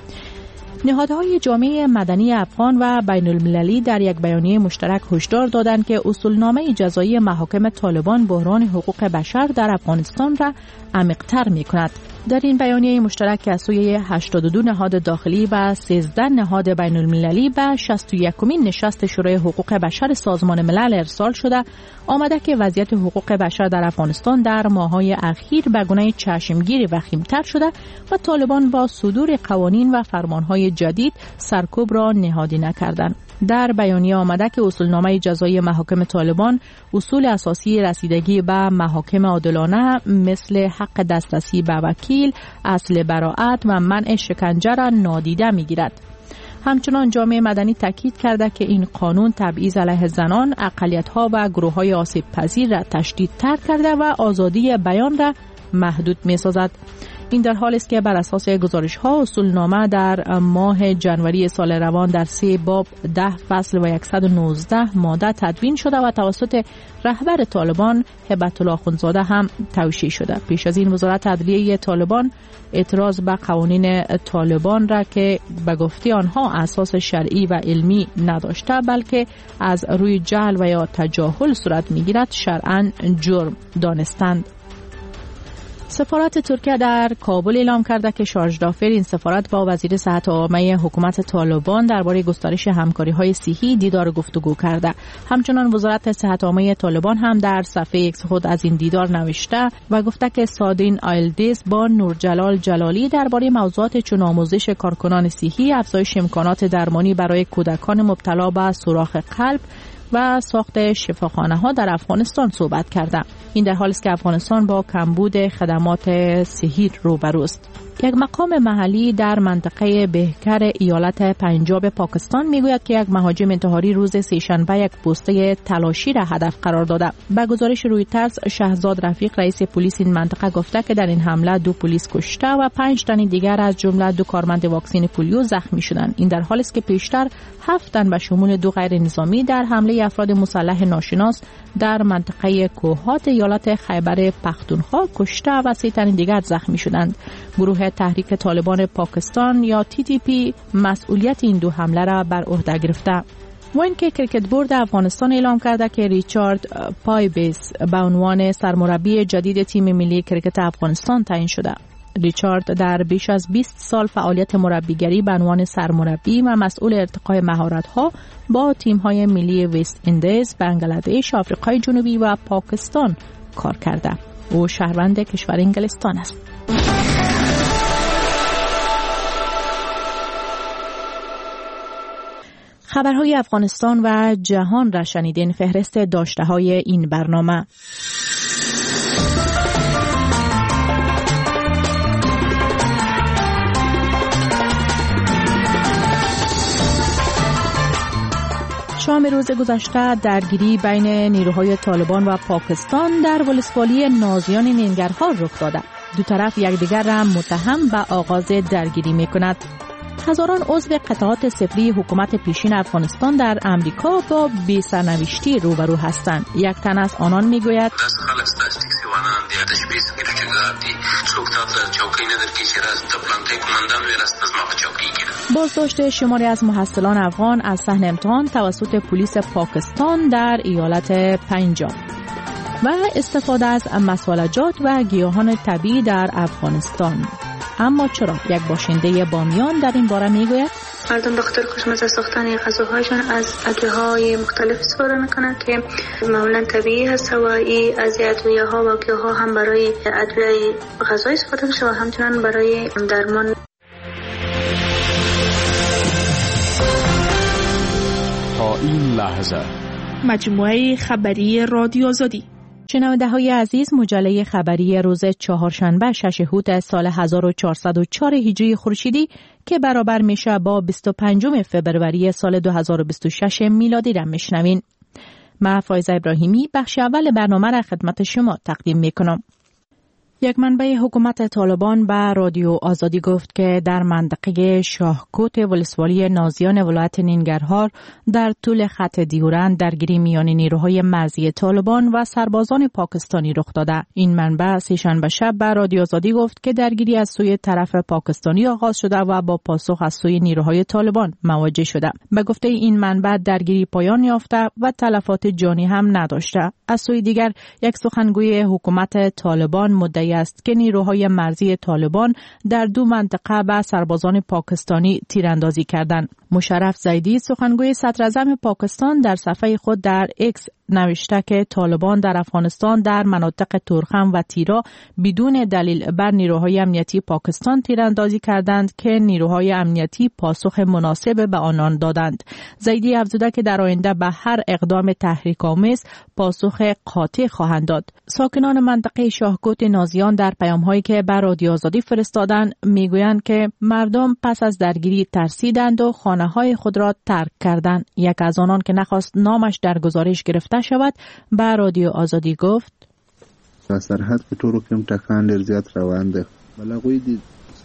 نهادهای جامعه مدنی افغان و بین المللی در یک بیانیه مشترک هشدار دادند که اصولنامه جزایی محاکم طالبان بحران حقوق بشر در افغانستان را عمیق‌تر می‌کند. در این بیانیه مشترک از سوی هشتاد و دو نهاد داخلی و سیزده نهاد بین المللی به شصت و یکمین نشست شورای حقوق بشر سازمان ملل ارسال شده آمده که وضعیت حقوق بشر در افغانستان در ماه‌های اخیر به گونه چشمگیری وخیم‌تر شده و طالبان با صدور قوانین و فرمان‌های جدید سرکوب را نهادی نکردند. در بیانیه آمده که اصولنامه جزایی محاکم طالبان اصول اساسی رسیدگی به محاکم عادلانه مثل حق دسترسی به وکیل، اصل براءت و منع شکنجه را نادیده می‌گیرد. همچنان جامعه مدنی تاکید کرده که این قانون تبعیض علیه زنان، اقلیت‌ها و گروه‌های آسیب پذیر را تشدیدتر کرده و آزادی بیان را محدود می‌سازد. این در حالی است که بر اساس گزارش‌ها اصولنامه در ماه جنوری سال روان در سه باب ده فصل و صد و نوزده ماده تدوین شده و توسط رهبر طالبان هبت الله اخوندزاده هم توشیح شده. پیش از این وزارت عدلیه طالبان اعتراض به قوانین طالبان را که به گفته آنها اساس شرعی و علمی نداشته بلکه از روی جهل و یا تجاهل صورت می‌گیرد شرعاً جرم دانستند. سفارت ترکیه در کابل اعلام کرده که شارژ دافر این سفارت با وزیر صحت عامه حکومت طالبان درباره گسترش همکاری‌های صحی دیدار گفتگو کرده. همچنان وزارت صحت عامه طالبان هم در صفحه ایکس خود از این دیدار نوشته و گفته که سادین آیلدیز با نورجلال جلالی درباره موضوعات چون آموزش کارکنان صحی، افزایش امکانات درمانی برای کودکان مبتلا به سوراخ قلب و ساخت شفاخانه‌ها در افغانستان صحبت کرده. این در حالی است که افغانستان با کمبود خدمات صحی روبروست. یک مقام محلی در منطقه بهکر ایالت پنجاب پاکستان میگوید که یک مهاجم انتحاری روز سه‌شنبه یک پوسته تلاشی را هدف قرار داده. به گزارش رویترز، شهزاد رفیق رئیس پلیس این منطقه گفته که در این حمله دو پلیس کشته و پنج تن دیگر از جمله دو کارمند واکسن پولیو زخمی شدند. این در حالی است که پیشتر هفت تن به شمول دو غیر نظامی در حمله افراد مسلح ناشناس در منطقه کوهات ایالت خیبر پختونخوا کشته و سه تن دیگر زخمی شدند. گروه تحریک طالبان پاکستان یا تی تی پی مسئولیت این دو حمله را بر عهده گرفته. و اینکه کرکت بورد افغانستان اعلام کرده که ریچارد پایبیس به عنوان سرمربی جدید تیم ملی کرکت افغانستان تعیین شده. ریچارد در بیش از بیست سال فعالیت مربیگری به عنوان سرمربی و مسئول ارتقای مهارت‌ها با تیم‌های ملی وست اندیز، بنگلادش، آفریقای جنوبی و پاکستان کار کرده. او شهروند کشور انگلستان است. خبرهای افغانستان و جهان را شنیدین. فهرست داشته‌های این برنامه: شام روز گذشته درگیری بین نیروهای طالبان و پاکستان در ولسوالی نازیان ننگرهار رخ داده. دو طرف یکدیگر را متهم به آغاز درگیری می‌کند. هزاران عضو قطعات سفری حکومت پیشین افغانستان در امریکا با بی‌سرنوشتی روبرو هستند. یک تن از آنان میگوید بازداشت شماری از محصلان افغان از صحن امتحان توسط پلیس پاکستان در ایالت پنجاب و استفاده از مسالجات و گیاهان طبیعی در افغانستان. اما چرا؟ یک باشنده بامیان در این باره میگوید مردم به خاطر خوشمزه ساختن غذاهایشان از ادویه‌های مختلف استفاده میکنند که معمولا طبیعی هست و این از ادویه‌ها و گیاها هم برای ادویه غذایی استفاده میشه و همچنان برای درمان. تا این لحظه مجموعه خبری رادیو آزادی. شنونده های عزیز، مجله خبری روز چهارشنبه شش هوت سال هزار و چهارصد و چهار هجری خورشیدی که برابر میشه با بیست و پنجم فوریه سال دو هزار و بیست و شش میلادی را میشنوین. من فایزه ابراهیمی بخش اول برنامه را خدمت شما تقدیم میکنم. یک منبع حکومت طالبان به رادیو آزادی گفت که در منطقه شاهکوت ولسوالی نازیان ولایت ننگرهار در طول خط دیورند درگیری میان نیروهای مرزی طالبان و سربازان پاکستانی رخ داده. این منبع سه‌شنبه شب به رادیو آزادی گفت که درگیری از سوی طرف پاکستانی آغاز شده و با پاسخ از سوی نیروهای طالبان مواجه شده. به گفته این منبع درگیری پایان یافته و تلفات جانی هم نداشته. از سوی دیگر یک سخنگوی حکومت طالبان مدعی است که نیروهای مرزی طالبان در دو منطقه به سربازان پاکستانی تیراندازی کردند. مشرف زیدی سخنگوی صدراعظم پاکستان در صفحه خود در ایکس نوشته که طالبان در افغانستان در مناطق تورخم و تیرا بدون دلیل بر نیروهای امنیتی پاکستان تیراندازی کردند که نیروهای امنیتی پاسخ مناسب به آنان دادند. زیدی افزوده که در آینده به هر اقدام تحریک‌آمیز پاسخ قاطع خواهند داد. ساکنان منطقه شاهکوت نازیان در پیام‌هایی که به رادیو آزادی فرستادند میگویند که مردم پس از درگیری ترسیدند و خانه‌های خود را ترک کردند. یک از آنان که نخواست نامش در گزارش گرفته شود به رادیو آزادی گفت سرحد کې ټولو کوم ټکان ډیر زیات روان ده. بلغوی دي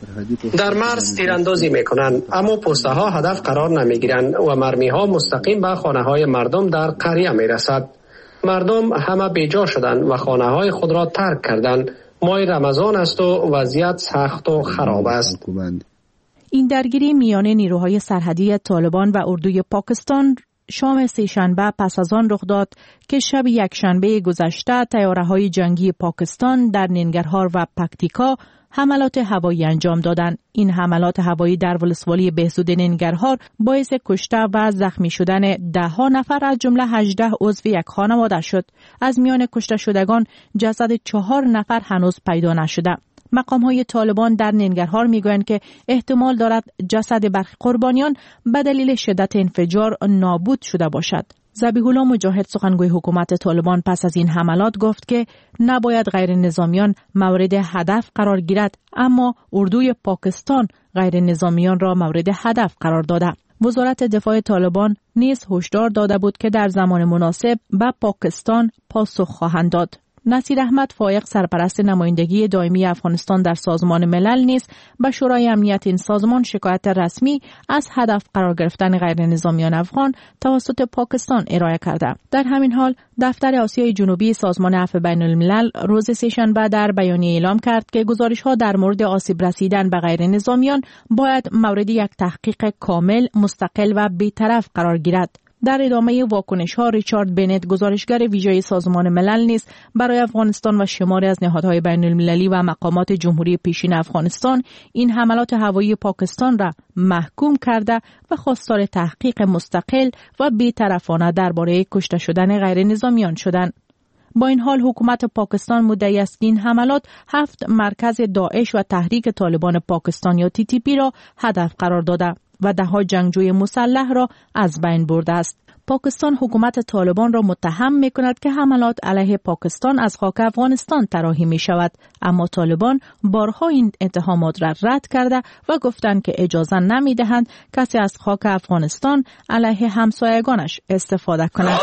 در مرز تیراندازی میکنند اما پوسته ها هدف قرار نمیگیرند و مرمی ها مستقیم به خانه های مردم در قریه میرسد. مردم همه بیجا شدند و خانه های خود را ترک کردند. ماه رمضان است و وضعیت سخت و خراب است. این درگیری میان نیروهای سرحدی طالبان و اردوی پاکستان شام سه‌شنبه پس از آن رخ داد که شب یکشنبه گذشته طیاره‌های جنگی پاکستان در ننگرهار و پکتیکا حملات هوایی انجام دادند. این حملات هوایی در ولسوالی بهزود ننگرهار باعث کشته و زخمی شدن ده ها نفر از جمله هجده عضو یک خانواده شد. از میان کشته شدگان جسد چهار نفر هنوز پیدا نشده. مقام‌های طالبان در ننگرهار میگویند که احتمال دارد جسد برخی قربانیان به دلیل شدت انفجار نابود شده باشد. ذبیح الله مجاهد سخنگوی حکومت طالبان پس از این حملات گفت که نباید غیر نظامیان مورد هدف قرار گیرد، اما اردوی پاکستان غیر نظامیان را مورد هدف قرار داده. وزارت دفاع طالبان نیز هشدار داده بود که در زمان مناسب به پاکستان پاسخ خواهند داد. نصیر احمد فایق سرپرست نمایندگی دائمی افغانستان در سازمان ملل نیز به شورای امنیت این سازمان شکایت رسمی از هدف قرار گرفتن غیر نظامیان افغان توسط پاکستان ارائه کرده. در همین حال دفتر آسیای جنوبی سازمان عفو بین الملل روز سه‌شنبه در بیانیه اعلام کرد که گزارش‌ها در مورد آسیب رسیدن به غیر نظامیان باید مورد یک تحقیق کامل، مستقل و بی‌طرف قرار گیرد. در ادامه واکنش‌ها ریچارد بنت گزارشگر ویژه سازمان ملل نیز برای افغانستان و شماری از نهادهای بین المللی و مقامات جمهوری پیشین افغانستان این حملات هوایی پاکستان را محکوم کرده و خواستار تحقیق مستقل و بی‌طرفانه درباره کشته شدن غیر نظامیان شدند. با این حال حکومت پاکستان مدعی است که این حملات هفت مرکز داعش و تحریک طالبان پاکستان یا تی تی پی را هدف قرار داده و دهها جنگجوی مسلح را از بین برده است. پاکستان حکومت طالبان را متهم می کند که حملات علیه پاکستان از خاک افغانستان طراحی می شود، اما طالبان بارها این اتهامات را رد کرده و گفتند که اجازه نمی دهند کسی از خاک افغانستان علیه همسایگانش استفاده کند.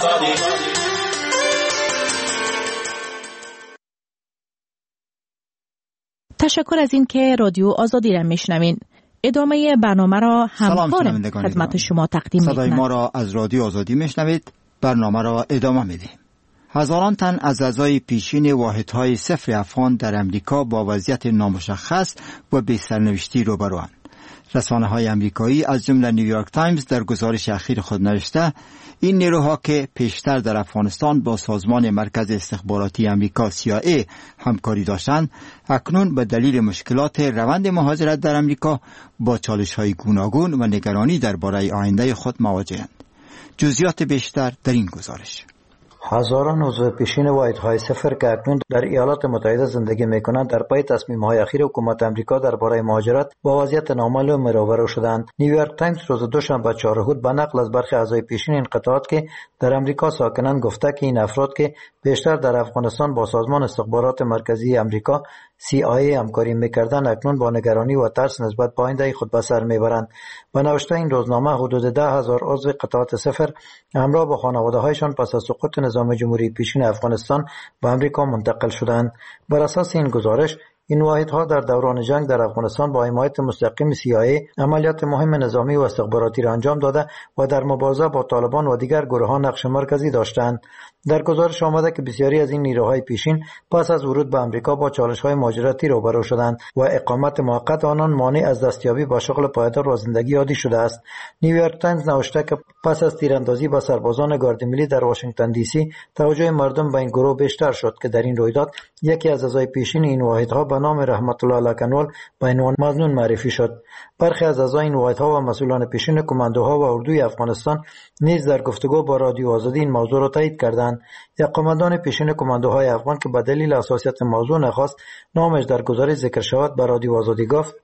تشکر از این که رادیو آزادی را میشنوین. ادامه برنامه را همکارم خدمت شما تقدیم می‌کنم. صدای ما را از رادیو آزادی میشنوید. برنامه را ادامه میدیم. هزاران تن از اعضای پیشین واحدهای صفر افغان در امریکا با وضعیت نامشخص و بی سرنوشتی روبروند. رسانه‌های امریکایی از جمله نیویورک تایمز در گزارش اخیر خود نوشته این نیروها که پیشتر در افغانستان با سازمان مرکز استخباراتی امریکا سی آی ای همکاری داشتند، اکنون به دلیل مشکلات روند مهاجرت در امریکا با چالش‌های گوناگون و نگرانی درباره آینده خود مواجه‌اند. جزئیات بیشتر در این گزارش. هزاران عضو پیشین واحدهای صفر که اکنون در ایالات متحده زندگی می‌کنند در پی تصمیم‌های اخیر حکومت آمریکا درباره مهاجرت با وضعیت نامعلوم روبرو شدند. نیویورک تایمز روز دوشنبه چهارهود به نقل از برخی اعضای پیشین این قطعات که در امریکا ساکنند گفته که این افراد که بیشتر در افغانستان با سازمان استخبارات مرکزی امریکا سی آی ای همکاری می‌کردند اکنون با نگرانی و ترس نسبت به آینده خود به سر می‌برند. به نوشته این روزنامه حدود ده هزار عضو قطعات صفر همراه با خانواده‌هایشان پس از سقوط نظام جمهوری پیشین افغانستان به امریکا منتقل شدند. بر اساس این گزارش این واحدها در دوران جنگ در افغانستان با حمایت مستقیم سی آی ای عملیات مهم نظامی و استخباراتی را انجام داده و در مبارزه با طالبان و دیگر گروه‌ها نقش مرکزی داشتند. در گزارش آمده که بسیاری از این نیروهای پیشین پس از ورود به امریکا با چالش‌های مهاجرتی روبرو شدند و اقامت موقت آنان مانع از دستیابی به شغل پایدار و زندگی عادی شده است. نیویورک تایمز نوشته که پس از تیراندازی به سربازان گارد ملی در واشنگتن دی سی توجه مردم به این گروه بیشتر شد که در این رویداد یکی از اعضای پیشین این واحدها به نام رحمت الله لکنوال به عنوان مظنون معرفی شد. برخی از اعضای این واحدها و مسئولان پیشین کماندوها و اردوی افغانستان نیز در گفتگو با رادیو آزادی این موضوع را تایید کردند. یک قماندان پیشین کماندوهای افغان که به دلیل حساسیت موضوع نخواست نامش در گزارش ذکر شود به رادیو آزادی گفت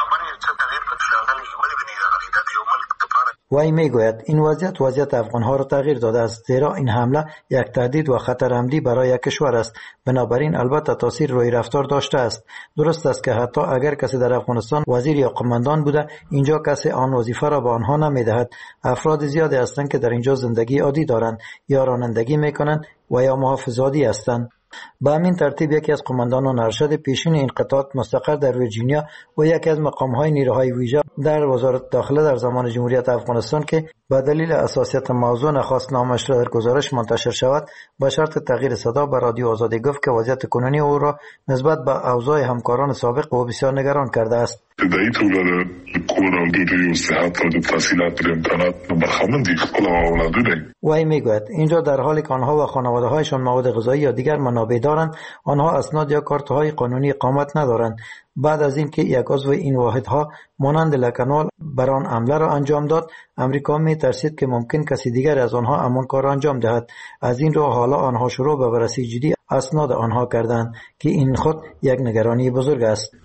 وی میگوید این وضعیت وضعیت افغانها را تغییر داده است، زیرا این حمله یک تهدید و خطر عمدی برای یک کشور است. بنابراین البته تاثیر روی رفتار داشته است. درست است که حتی اگر کسی در افغانستان وزیر یا قماندان بوده، اینجا کسی آن وظیفه را به آنها نمیدهد. افراد زیادی هستند که در اینجا زندگی عادی دارند یا رانندگی میکنند و یا محافظاتی هستند. به همین ترتیب یکی از قماندانان ارشد پیشین این قطعات مستقر در ویرجینیا و یکی از مقام‌های نیروهای ویژه در وزارت داخله در زمان جمهوریت افغانستان که به دلیل حساسیت موضوع نخواست نامش را در گزارش منتشر شود به شرط تغییر صدا به رادیو آزادی گفت که وضعیت کنونی او را نسبت به اوضاع همکاران سابق و بسیار نگران کرده است. ابتدایی طول کور او دوجوی و صحت و د تحصیلات و امکانات برخمن دي خپل اولادونه. وی میگوید اینجا در حالی که آنها و خانواده‌هایشان مواد غذایی یا دیگر منابع دارند، آنها اسناد یا کارت‌های قانونی اقامت ندارند. بعد از اینکه یک عضو این واحدها مانند لکنوال بر آن حمله را انجام داد، امریکا می ترسید که ممکن کسی دیگر از آنها همان کار را انجام دهد. از این رو حالا آنها شروع به بررسی جدی اسناد آنها کردند که این خود یک نگرانی بزرگ است.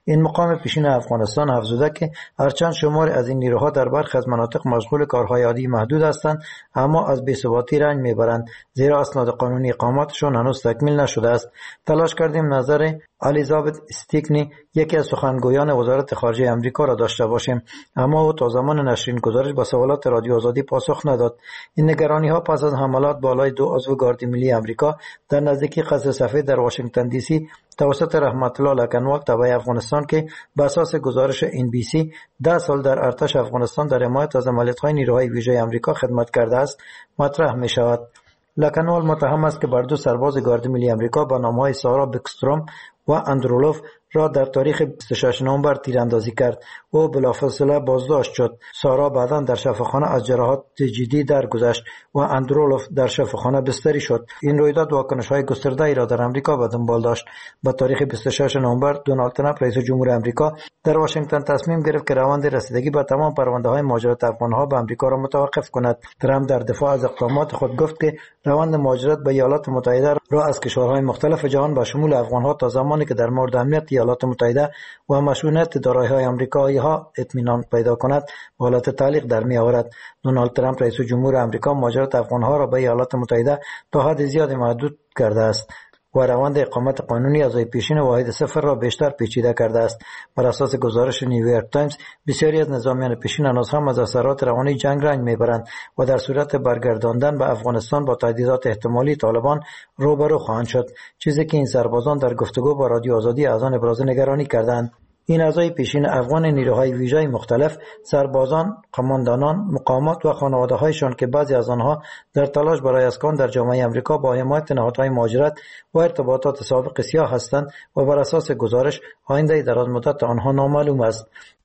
این مقام پیشین افغانستان افزوده که هرچند شمار از این نیروها در برخی از مناطق مشغول کارهای عادی محدود هستند، اما از بی‌ثباتی رنج میبرند، زیرا اسناد قانونی اقامتشان هنوز تکمیل نشده است. تلاش کردیم نظر الیزابت استیکنی، یکی از سخنگویان وزارت خارجه آمریکا را داشته باشیم، اما او تا زمان نشرین گزارش به سوالات رادیو آزادی پاسخ نداد. این نگرانی ها پس از حملات بالای دو عضو گارد ملی آمریکا در نزدیکی قصر سفید در واشنگتن دی سی توسط رحمت الله لکنوال تبع افغانستان که به اساس گزارش این بی سی ده سال در ارتش افغانستان در حمایت از عملیات‌های نیروهای ویژه آمریکا خدمت کرده است مطرح می شود. لکنوال متهم است که بر دو سرباز گارد ملی آمریکا با نام‌های سارا بکستروم و اندرولوف را در تاریخ بیست و ششم نوامبر تیراندازی کرد. او بلافاصله بازداشت شد. سارا بعدا در شفاخانه از جراحات جدی درگذشت و اندرولوف در شفاخانه بستری شد. این رویداد واکنش‌های گسترده‌ای را در آمریکا به دنبال داشت. با تاریخ بیست و ششم نوامبر دونالد ترامپ رئیس جمهور آمریکا در واشنگتن تصمیم گرفت که روند رسیدگی به تمام پرونده‌های مهاجرت افغان‌ها به آمریکا را متوقف کند. ترامپ در دفاع از اقدامات خود گفت که روند مهاجرت به ایالات متحده را از کشورهای مختلف جهان به شمول افغان‌ها تا زمانی که در مورد امنیت ایالات متحده و مشروعیت دارایی‌های آمریکایی‌ها اطمینان پیدا کند به حالت تعلیق در می‌آورد. دونالد ترامپ رئیس جمهور آمریکا مهاجرت افغان‌ها را به ایالات متحده تا حد زیادی محدود کرده است و روند اقامت قانونی اعضای پیشین واحد صفر را بیشتر پیچیده کرده است. بر اساس گزارش نیویورک تایمز بسیاری از نظامیان پیشین هنوز هم از اثرات روانی جنگ رنج میبرند و در صورت برگرداندن به افغانستان با تهدیدات احتمالی طالبان روبرو خواهند شد، چیزی که این سربازان در گفتگو با رادیو آزادی از آن ابراز نگرانی کردند. این اعضای پیشین افغان نیروهای ویژه مختلف، سربازان، قماندانان، مقامات و خانواده‌هایشان که بعضی از آنها در تلاش برای اسکان در جامعه آمریکا با حمایت نهادهای مهاجرت و ارتباطات سابق سیاه هستند و بر اساس گزارش آینده درازمدت آنها نامعلوم است.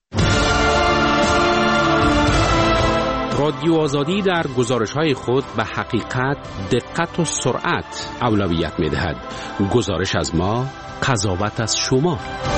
رادیو آزادی در گزارش‌های خود به حقیقت، دقت و سرعت اولویت می‌دهد. گزارش از ما، قضاوت از شما.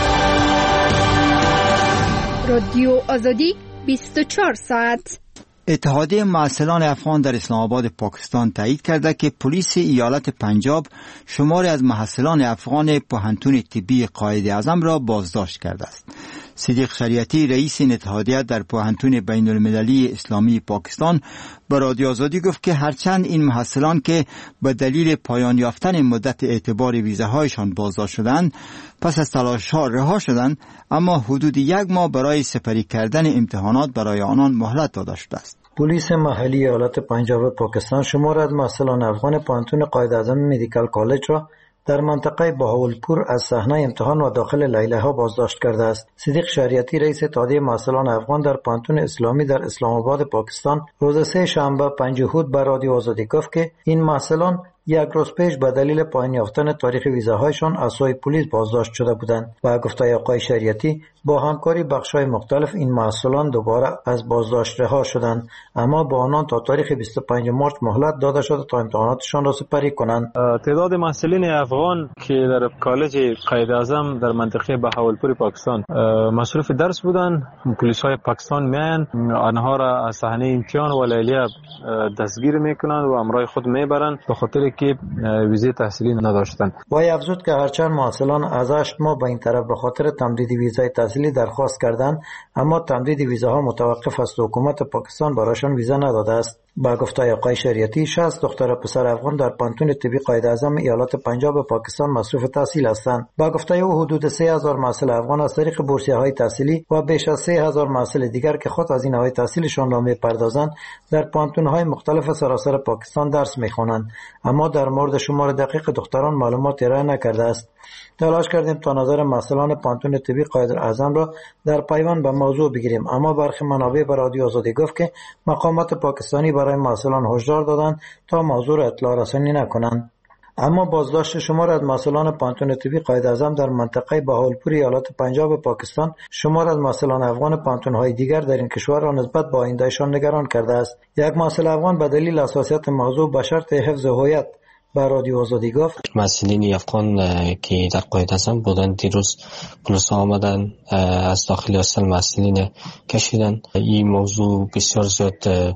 رادیو آزادی بیست و چهار ساعت. اتحادیه معسلان افغان در اسلام آباد پاکستان تایید کرده که پلیس ایالت پنجاب شماری از محصلان افغان پوهنتون طبی قائد اعظم را بازداشت کرده است. صدیق شریعتی رئیس این اتحادیه در پوهنتون بین المللی اسلامی پاکستان به رادیو آزادی گفت که هرچند این محصلان که به دلیل پایان یافتن مدت اعتبار ویزاهایشان بازداشت شدند پس از تلاش‌ها رها شدند، اما حدود یک ماه برای سپری کردن امتحانات برای آنان مهلت داده شده است. پلیس محلی ایالت پنجاب پاکستان شمار از محصلان افغان پوهنتون قائد اعظم مدیکال کالج را در منطقه بهاولپور از صحنه امتحان و داخل لیله ها بازداشت کرده است. صدیق شریعتی رئیس اتحادیه محصلان افغان در پوهنتون اسلامی در اسلام آباد پاکستان روز سه شنبه پنج هود به رادیو آزادی گفت که این محصلان یک روز پیش به دلیل پایان یافتن تاریخ ویزاهایشان از سوی پلیس بازداشت شده بودند و گفته آقای شریعتی با همکاری بخش‌های مختلف این محصلان دوباره از بازداشت رها شدند، اما با آنان تا تاریخ بیست و پنجم مارس مهلت داده شده تا امتحاناتشان را سپری کنند. تعداد محصلین افغان که در کالج قائد اعظم در منطقه بهاولپور پاکستان مصروف درس بودند، پلیس‌های پاکستان میان آنها را از صحنه امتحان و لیلیه دستگیر میکنند و همراه خود میبرند به خاطر که ویزه تحصیلی نداشتند. وی افزود که هرچند محصلان از هشت ماه به این طرف به خاطر تمدید ویزای تحصیلی درخواست کردند، اما تمدید ویزاها متوقف است و حکومت پاکستان برایشان ویزا نداده است. با گفته آقای شریعتی شصت دختر و پسر افغان در پوهنتون طبی قائد اعظم ایالت پنجاب پاکستان مصروف تحصیل هستند. با گفته او حدود سه هزار محصل افغان از طریق بورسیه‌های تحصیلی و بیش از سه هزار محصل دیگر که خود هزینه‌های تحصیلشان را می‌پردازند در پوهنتون‌های مختلف سراسر پاکستان درس می‌خوانند، اما در مورد شمار دقیق دختران معلومات ارائه نکرده است. تلاش کردیم تا نظر محصلان پوهنتون طبی قائد اعظم را در پیوند به موضوع بگیریم، اما برخی منابع به رادیو آزادی گفت که مقامات پاکستانی برای محصلان هشدار دادند تا موضوع را اطلاع رسانی نکنند. اما بازداشت شمار از محصلان پوهنتون طبی قائد اعظم در منطقه بهاولپور ایالت پنجاب پاکستان شمار از محصلان افغان پوهنتون‌های دیگر در این کشور را نسبت به آیندهشان نگران کرده است. یک محصل افغان به دلیل حساسیت موضوع به شرط حفظ هویت با رادیو آزادی گفت مسئولین افغان که در قائد اعظم بودن دیروز پلیس آمدن از داخل هاستل مسئولین کشیدن. این موضوع بسیار زیاد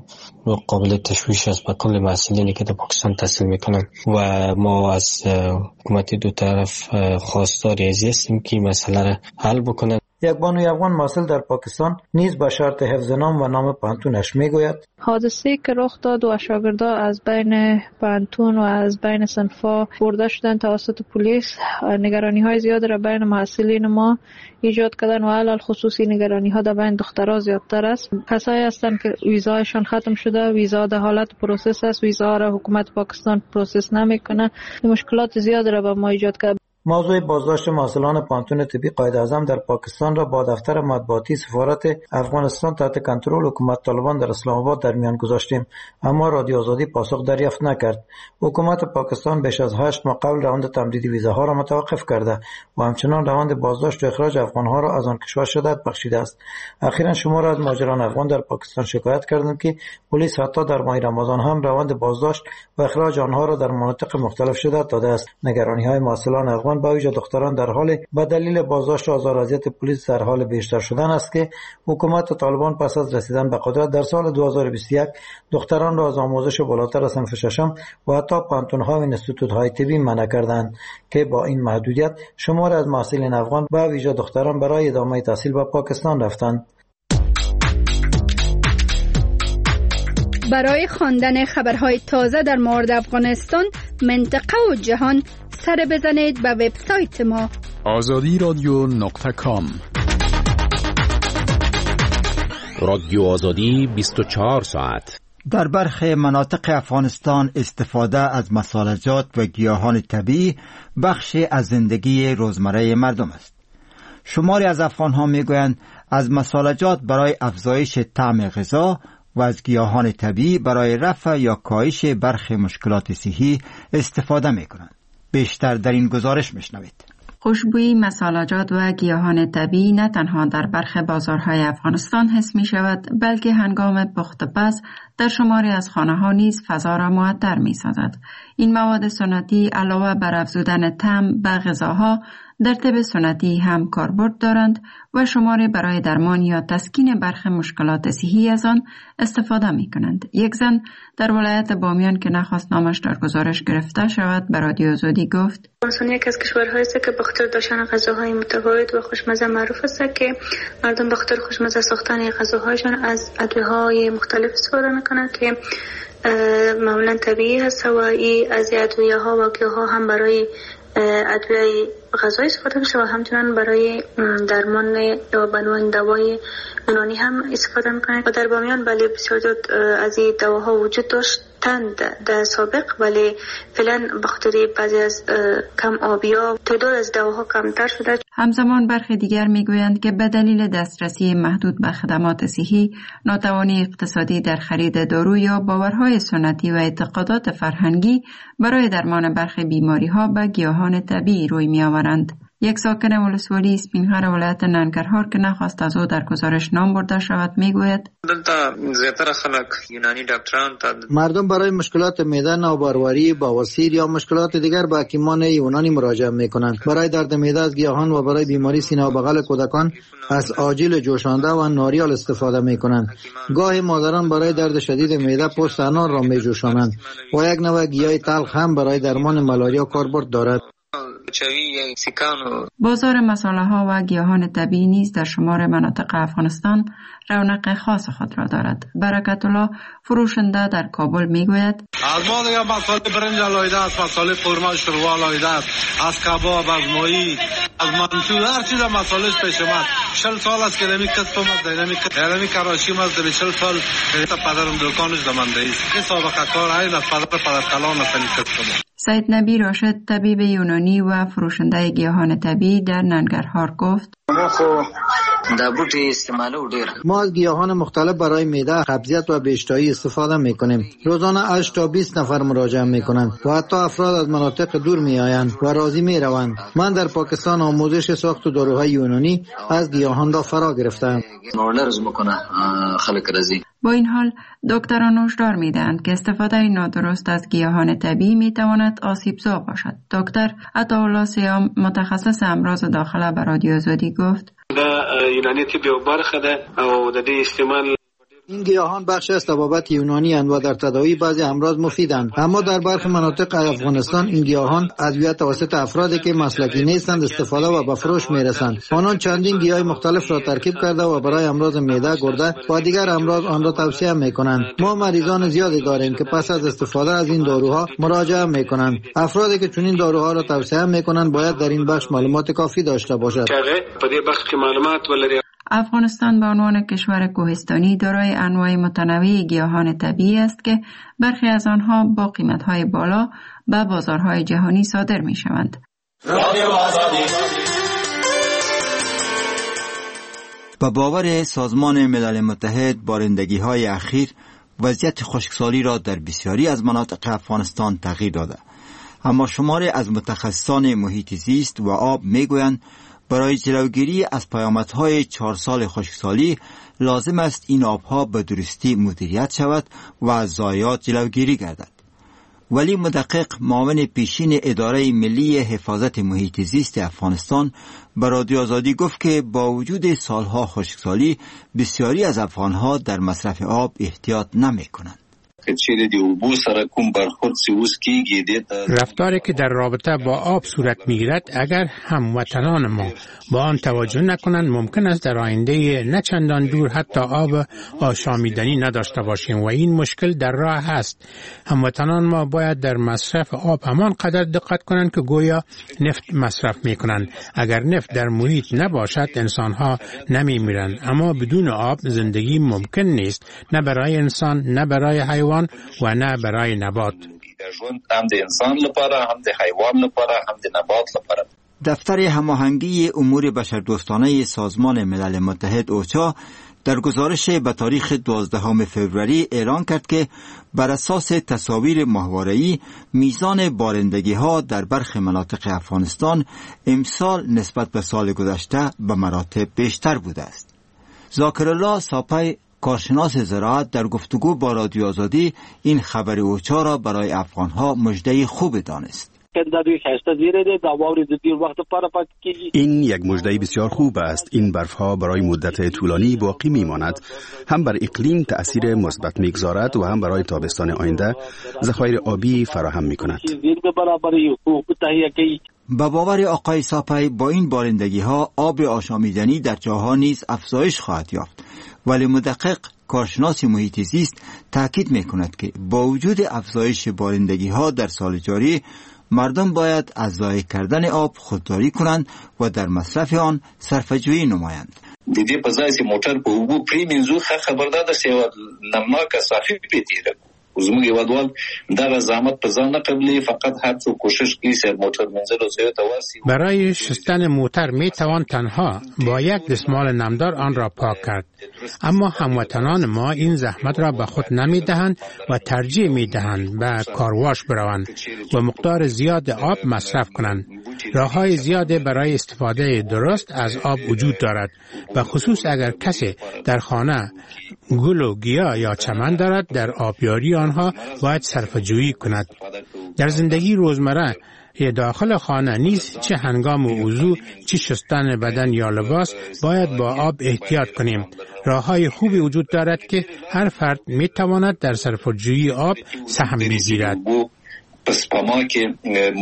قابل تشویش است به کل مسئولینی که در پاکستان تحصیل میکنن و ما از حکومت دو طرف خواستار ازی هستیم که مسئله را حل بکنن. یک بانوی افغان محصل در پاکستان نیز به شرط حفظ نام و نام پانتونش میگوید حادثه که رخ داد و شاگردان از بین پانتون و از بین صنفا برده شدن توسط پلیس نگرانی های زیاد را بین محصلین ما ایجاد کردن و علل خصوصی نگرانی ها در بین دخترها زیادتر است. کسایی هستند که ویزایشان ختم شده، ویزا در حالت پروسس است، ویزا را حکومت پاکستان پروسس نمیکنه. مشکلات زیاد را به ما ایجاد کرد. موضوع بازداشت محصلان پانتون طبی قائداعظم در پاکستان را با دفتر مطبوعاتی سفارت افغانستان تحت کنترل حکومت طالبان در اسلام آباد در میان گذاشتیم، اما رادیو آزادی پاسخ دریافت نکرد. حکومت پاکستان بیش از هشت ماه قبل روند تمدید ویزاها را متوقف کرده و همچنان روند بازداشت و اخراج افغانها را از آن کشور شدت بخشیده است. اخیراً شمار از مهاجران افغان در پاکستان شکایت کردند که پلیس حتی در ماه رمضان هم روند بازداشت و اخراج آنها را در مناطق مختلف شدت داده است. نگرانی‌های محصلان افغان با ویژه دختران در حال به دلیل بازداشت و آزار و اذیت پلیس در حال بیشتر شدن است که حکومت طالبان پس از رسیدن به قدرت در سال دو هزار و بیست و یک دختران را از آموزش بالاتر از صنف ششم و حتی پانتون‌ها و انستیتوت‌های طبی منع کردند که با این محدودیت شمار از محصلین افغان با ویژه دختران برای ادامه تحصیل به پاکستان رفتند. برای خواندن خبرهای تازه در مورد افغانستان، منطقه و جهان سر بزنید به وبسایت ما آزادی رادیو نقطه کام. رادیو آزادی بیست و چهار ساعت. در برخی مناطق افغانستان استفاده از مسالجات و گیاهان طبیعی بخشی از زندگی روزمره مردم است. شماری از افغان‌ها میگویند از مسالجات برای افزایش طعم غذا و از گیاهان طبیعی برای رفع یا کاهش برخی مشکلات صحی استفاده می‌کنند. بیشتر در این گزارش میشنوید. خوشبویی مسالجات و گیاهان طبیعی نه تنها در برخی بازارهای افغانستان حس می شود، بلکه هنگام پخت پز در شماری از خانه ها نیز فضا را معطر می سازد. این مواد سنتی علاوه بر افزودن طعم به غذاها در طب سنتی هم کاربرد دارند و شماری برای درمان یا تسکین برخی مشکلات صحی از آن استفاده می کنند. یک زن در ولایت بامیان که نخواست نامش در گزارش گرفته شود به رادیو آزادی گفت: افغانستان یک از کشورهایی است که به خاطر داشتن غذاهای متفاوت و خوشمزه معروف است که مردم به خاطر خوشمزه ساختن غذاهایشان از ادویه‌های مختلف استفاده می‌کنند که معمولا طبیعی هست و این از ادویه‌ها و گیاها هم برای ادویه غذایی استفاده میشه و همچنان برای درمان یا بنوان دوای یونانی هم استفاده میکنند. و در بامیان بله بسیار زیاد از این دواها وجود داشتند در سابق، ولی فعلا به خاطر بعضی از کم آبیا تعداد از دواها کمتر شده. همزمان برخی دیگر میگویند که به دلیل دسترسی محدود به خدمات صحی، ناتوانی اقتصادی در خرید دارو یا باورهای سنتی و اعتقادات فرهنگی برای درمان برخی بیماری‌ها به گیاهان طبیعی روی می‌آورند. یک ساکن ولسوالی اسپینغر ولایت ننگرهار که نخواست از او در گزارش نام برده شود میگوید: مردم برای مشکلات معده، ناباروری، بواسیر یا مشکلات دیگر به حکیمان یونانی مراجعه میکنند. برای درد معده از گیاهان و برای بیماری سینه و بغل کودکان از آجیل جوشانده و ناریال استفاده میکنند. گاهی مادران برای درد شدید معده پوست انار را میجوشانند و یک نوع گیاه تلخ هم برای درمان ملاریا کاربرد دارد. بازار مساله ها و گیاهان طبیعی نیز در شمار مناطق افغانستان رونق خاص خود را دارد. برکت الله فروشنده در کابل میگوید: از ما دیگه مساله برنج علایده است، مساله قورمه شوروا علایده است، از کباب، از ماهی، از منتو، هر چیز مسالهش پیش من. شل سال است که نمی کسبم از دینمی دینمی کراشیم از دو شل سال تا پدرم دکانش دمنده است. این سابقه کار عین از پدر پدر کلان است کسبم. سید نبی راشد طبیب یونانی و فروشنده گیاهان طبیعی در ننگرهار گفت: ما از گیاهان مختلف برای معده، قبضیت و بیشتایی استفاده میکنیم. روزانه هشت تا بیست نفر مراجعه میکنند و حتی افراد از مناطق دور میآیند و راضی میروند. من در پاکستان آموزش ساخت داروهای یونانی از گیاهان را فرا گرفتم. با این حال دکتران هشدار میدهند که استفاده نادرست از گیاهان طبیعی میتواند آسیبزا باشد. دکتر عطاالله سیام متخصص امراض داخله به رادیو آزادی گفت: دا یونانی طب یو برخه ده او د دې استعمال این گیاهان بخشی از طبابت یونانی اند و در تداوی بعضی امراض مفیدند، اما در برخی مناطق افغانستان این گیاهان ادویه توسط افرادی که مسلکی نیستند استفاده و به فروش میرسند. آنان چندین گیاه مختلف را ترکیب کرده و برای امراض معده، گرده و دیگر امراض آن را توصیه میکنند. ما مریضان زیادی داریم که پس از استفاده از این داروها مراجعه میکنند. افرادی که چنین داروها را توصیه میکنند باید در این بخش معلومات کافی داشته باشند. افغانستان به عنوان کشور کوهستانی دارای انواع متنوع گیاهان طبیعی است که برخی از آنها با قیمت‌های بالا به بازارهای جهانی صادر می‌شوند. به باور سازمان ملل متحد بارندگی‌های اخیر وضعیت خشکسالی را در بسیاری از مناطق افغانستان تغییر داده، اما شماری از متخصصان محیط زیست و آب میگویند برای جلوگیری از پیامدهای چهار سال خشکسالی لازم است این آبها به درستی مدیریت شود و از ضایعات جلوگیری گردد. ولی مدقق معاون پیشین اداره ملی حفاظت محیط زیست افغانستان به رادیو آزادی گفت که با وجود سالها خشکسالی بسیاری از افغانها در مصرف آب احتیاط نمی کنند. رفتاری که در رابطه با آب صورت میگیرد اگر هموطنان ما با آن توجه نکنند ممکن است در آینده نه چندان دور حتی آب آشامیدنی نداشته باشیم و این مشکل در راه است. هموطنان ما باید در مصرف آب همان قدر دقت کنند که گویا نفت مصرف میکنند. اگر نفت در محیط نباشد انسانها نمیمیرند، اما بدون آب زندگی ممکن نیست، نه برای انسان، نه برای حیوان و نه برای نبات. هم د انسان لپاره، هم د حیوان لپاره، هم د نبات لپاره. دفتر هماهنگی امور بشردوستانه سازمان ملل متحد اوچا در گزارش به تاریخ دوازدهم فوریه اعلان کرد که بر اساس تصاویر ماهواره‌ای میزان بارندگی ها در برخی مناطق افغانستان امسال نسبت به سال گذشته به مراتب بیشتر بوده است. ذاکرالله ساپای کارشناس زراعت در گفتگو با رادیو آزادی این خبر اوچا را برای افغانها مژده خوب دانست. این یک مژده بسیار خوب است. این برفها برای مدت طولانی باقی میماند، هم بر اقلیم تأثیر مثبت میگذارد و هم برای تابستان آینده ذخایر آبی فراهم میکند. با باور آقای ساپای با این بارندگی ها آب آشامیدنی در جاها نیز افزایش خواهد یافت، ولی مدقق کارشناس محیط زیست تاکید میکند که با وجود افزایش بارندگی ها در سال جاری مردم باید از ضایع کردن آب خودداری کنند و در مصرف آن صرفه‌جویی نمایند. د دې په ځای چې موټر په اوبو پریمنځو ښه خبردار ده چې نمناکه صافي پیتیره زموږ هیوادوال دغه زحمت په ځان نه قبلي، فقط هر څو کوشش کوي چې موټر منزل او ته ورسی. برای شستن موتر می توان تنها با یک دستمال نمدار آن را پاک کرد، اما هموطنان ما این زحمت را به خود نمی دهند و ترجیح می دهند به کارواش بروند و مقدار زیاد آب مصرف کنند. راه‌های زیاد برای استفاده درست از آب وجود دارد، به خصوص اگر کسی در خانه گل و گیاه یا چمن دارد در آبیاری آنها باید صرفه‌جویی کند. در زندگی روزمره داخل خانه نیز چه هنگام وضو، چه شستن بدن یا لباس باید با آب احتیاط کنیم. راه‌های خوبی وجود دارد که هر فرد می‌تواند در صرفه‌جویی آب سهم بگیرد. پس پما که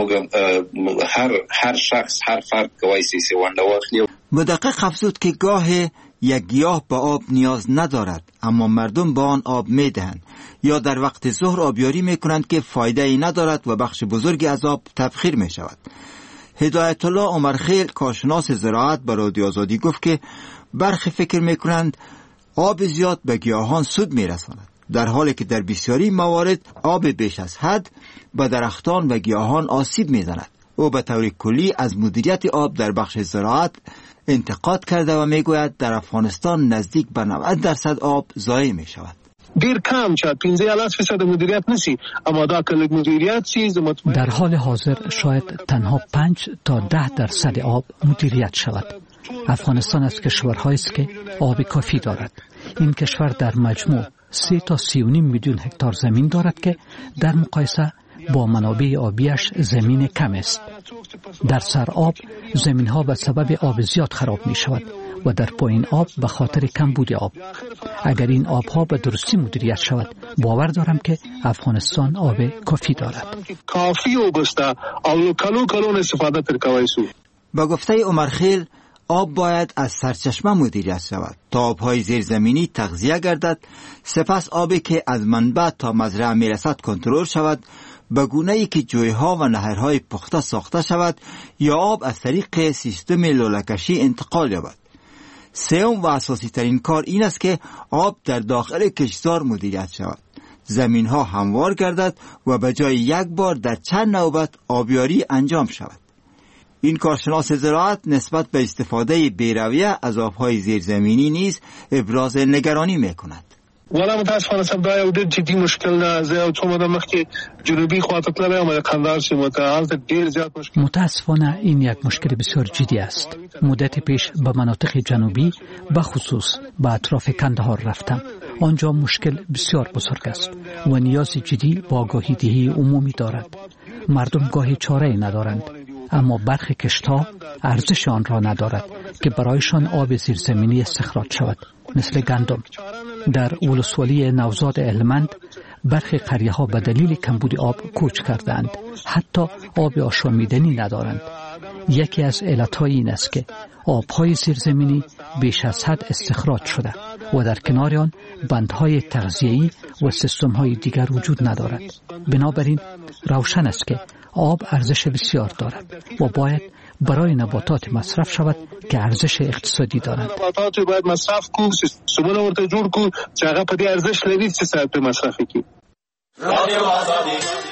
هر هر شخص هر فرد کوایسی سی ونده واخلی. مدقق افزود که گاه یک گیاه به آب نیاز ندارد، اما مردم با آن آب می دهند یا در وقت ظهر آبیاری می کنند که فایده ای ندارد و بخش بزرگی از آب تبخیر می شود. هدایت الله عمرخیل کارشناس زراعت به رادیو آزادی گفت که برخی فکر می کنند آب زیاد به گیاهان سود می رساند، در حالی که در بسیاری موارد آب بیش از حد به درختان و گیاهان آسیب می زند. او به طور کلی از مدیریت آب در بخش زراعت انتقاد کرده و می گوید در افغانستان نزدیک به نود درصد آب ضایع می شود. ډیر کم چې پنځه الف فیصد مدیریت نسی، اما دا کله مدیریت چیز مطمئن در حال حاضر شاید تنها پنج تا ده درصد آب مدیریت شود. افغانستان از کشورهایی است که آب کافی دارد. این کشور در مجموع سه تا سی و نیم میلیون هکتار زمین دارد که در مقایسه با منابع آبیش زمین کم است. در سر آب زمین ها به سبب آب زیاد خراب می شود و در پایین آب به خاطر کمبود آب. اگر این آبها به درستی مدیریت شود، باور دارم که افغانستان آب کافی دارد. کافی و بسته او کلو کلو استفاده تر کوي سو. با گفته عمرخیل، آب باید از سرچشمه مدیریت شود تا آبهای زیرزمینی تغذیه گردد، سپس آبی که از منبع تا مزرعه میرسد کنترل شود، به گونه‌ای که جوی‌ها و نهرهای پخته ساخته شود یا آب از طریق سیستم لوله‌کشی انتقال یابد. سوم و اساسی ترین کار این است که آب در داخل کشتزار مدیریت شود، زمین‌ها هموار گردد و به جای یک بار در چند نوبت آبیاری انجام شود. این کارشناس زراعت نسبت به استفاده بی‌رویه از آب‌های زیرزمینی نیز ابراز نگرانی می‌کند. ولا متاسفانه سب دا یو ډېر جدي مشکل ده. زه یو څو موده مخکې جنوبي خواته تللی یم د کندهار سیمې ته، هلته ډېر زیات مشکل. متاسفانه این یک مشکل بسیار جدی است. مدت پیش به مناطق جنوبی به خصوص به اطراف کندهار رفتم. آنجا مشکل بسیار بزرگ است و نیاز جدی با آگاهی دهی عمومی دارد. مردم گاهی چاره‌ای ندارند، اما برخی کشت‌ها ارزش آن را ندارد که برایشان آب زیرزمینی استخراج شود، مثل گندم. در ولسوالی نوزاد هلمند برخی قریه‌ها به دلیل کمبود آب کوچ کردند، حتی آب آشامیدنی ندارند. یکی از علت‌های این است که آب‌های زیرزمینی بیش از حد استخراج شده و در کنار آن بندهای تغذیه‌ای و سیستم‌های دیگر وجود ندارد. بنابراین روشن است که آب ارزش بسیار دارد و باید برای نباتات مصرف شود که ارزش اقتصادی دارند. نباتات باید مصرف کو، سیستمونه ورته جوړ کو چې هغه په دې ارزش لري چې صاحب مصرف کړي. رادیو آزادی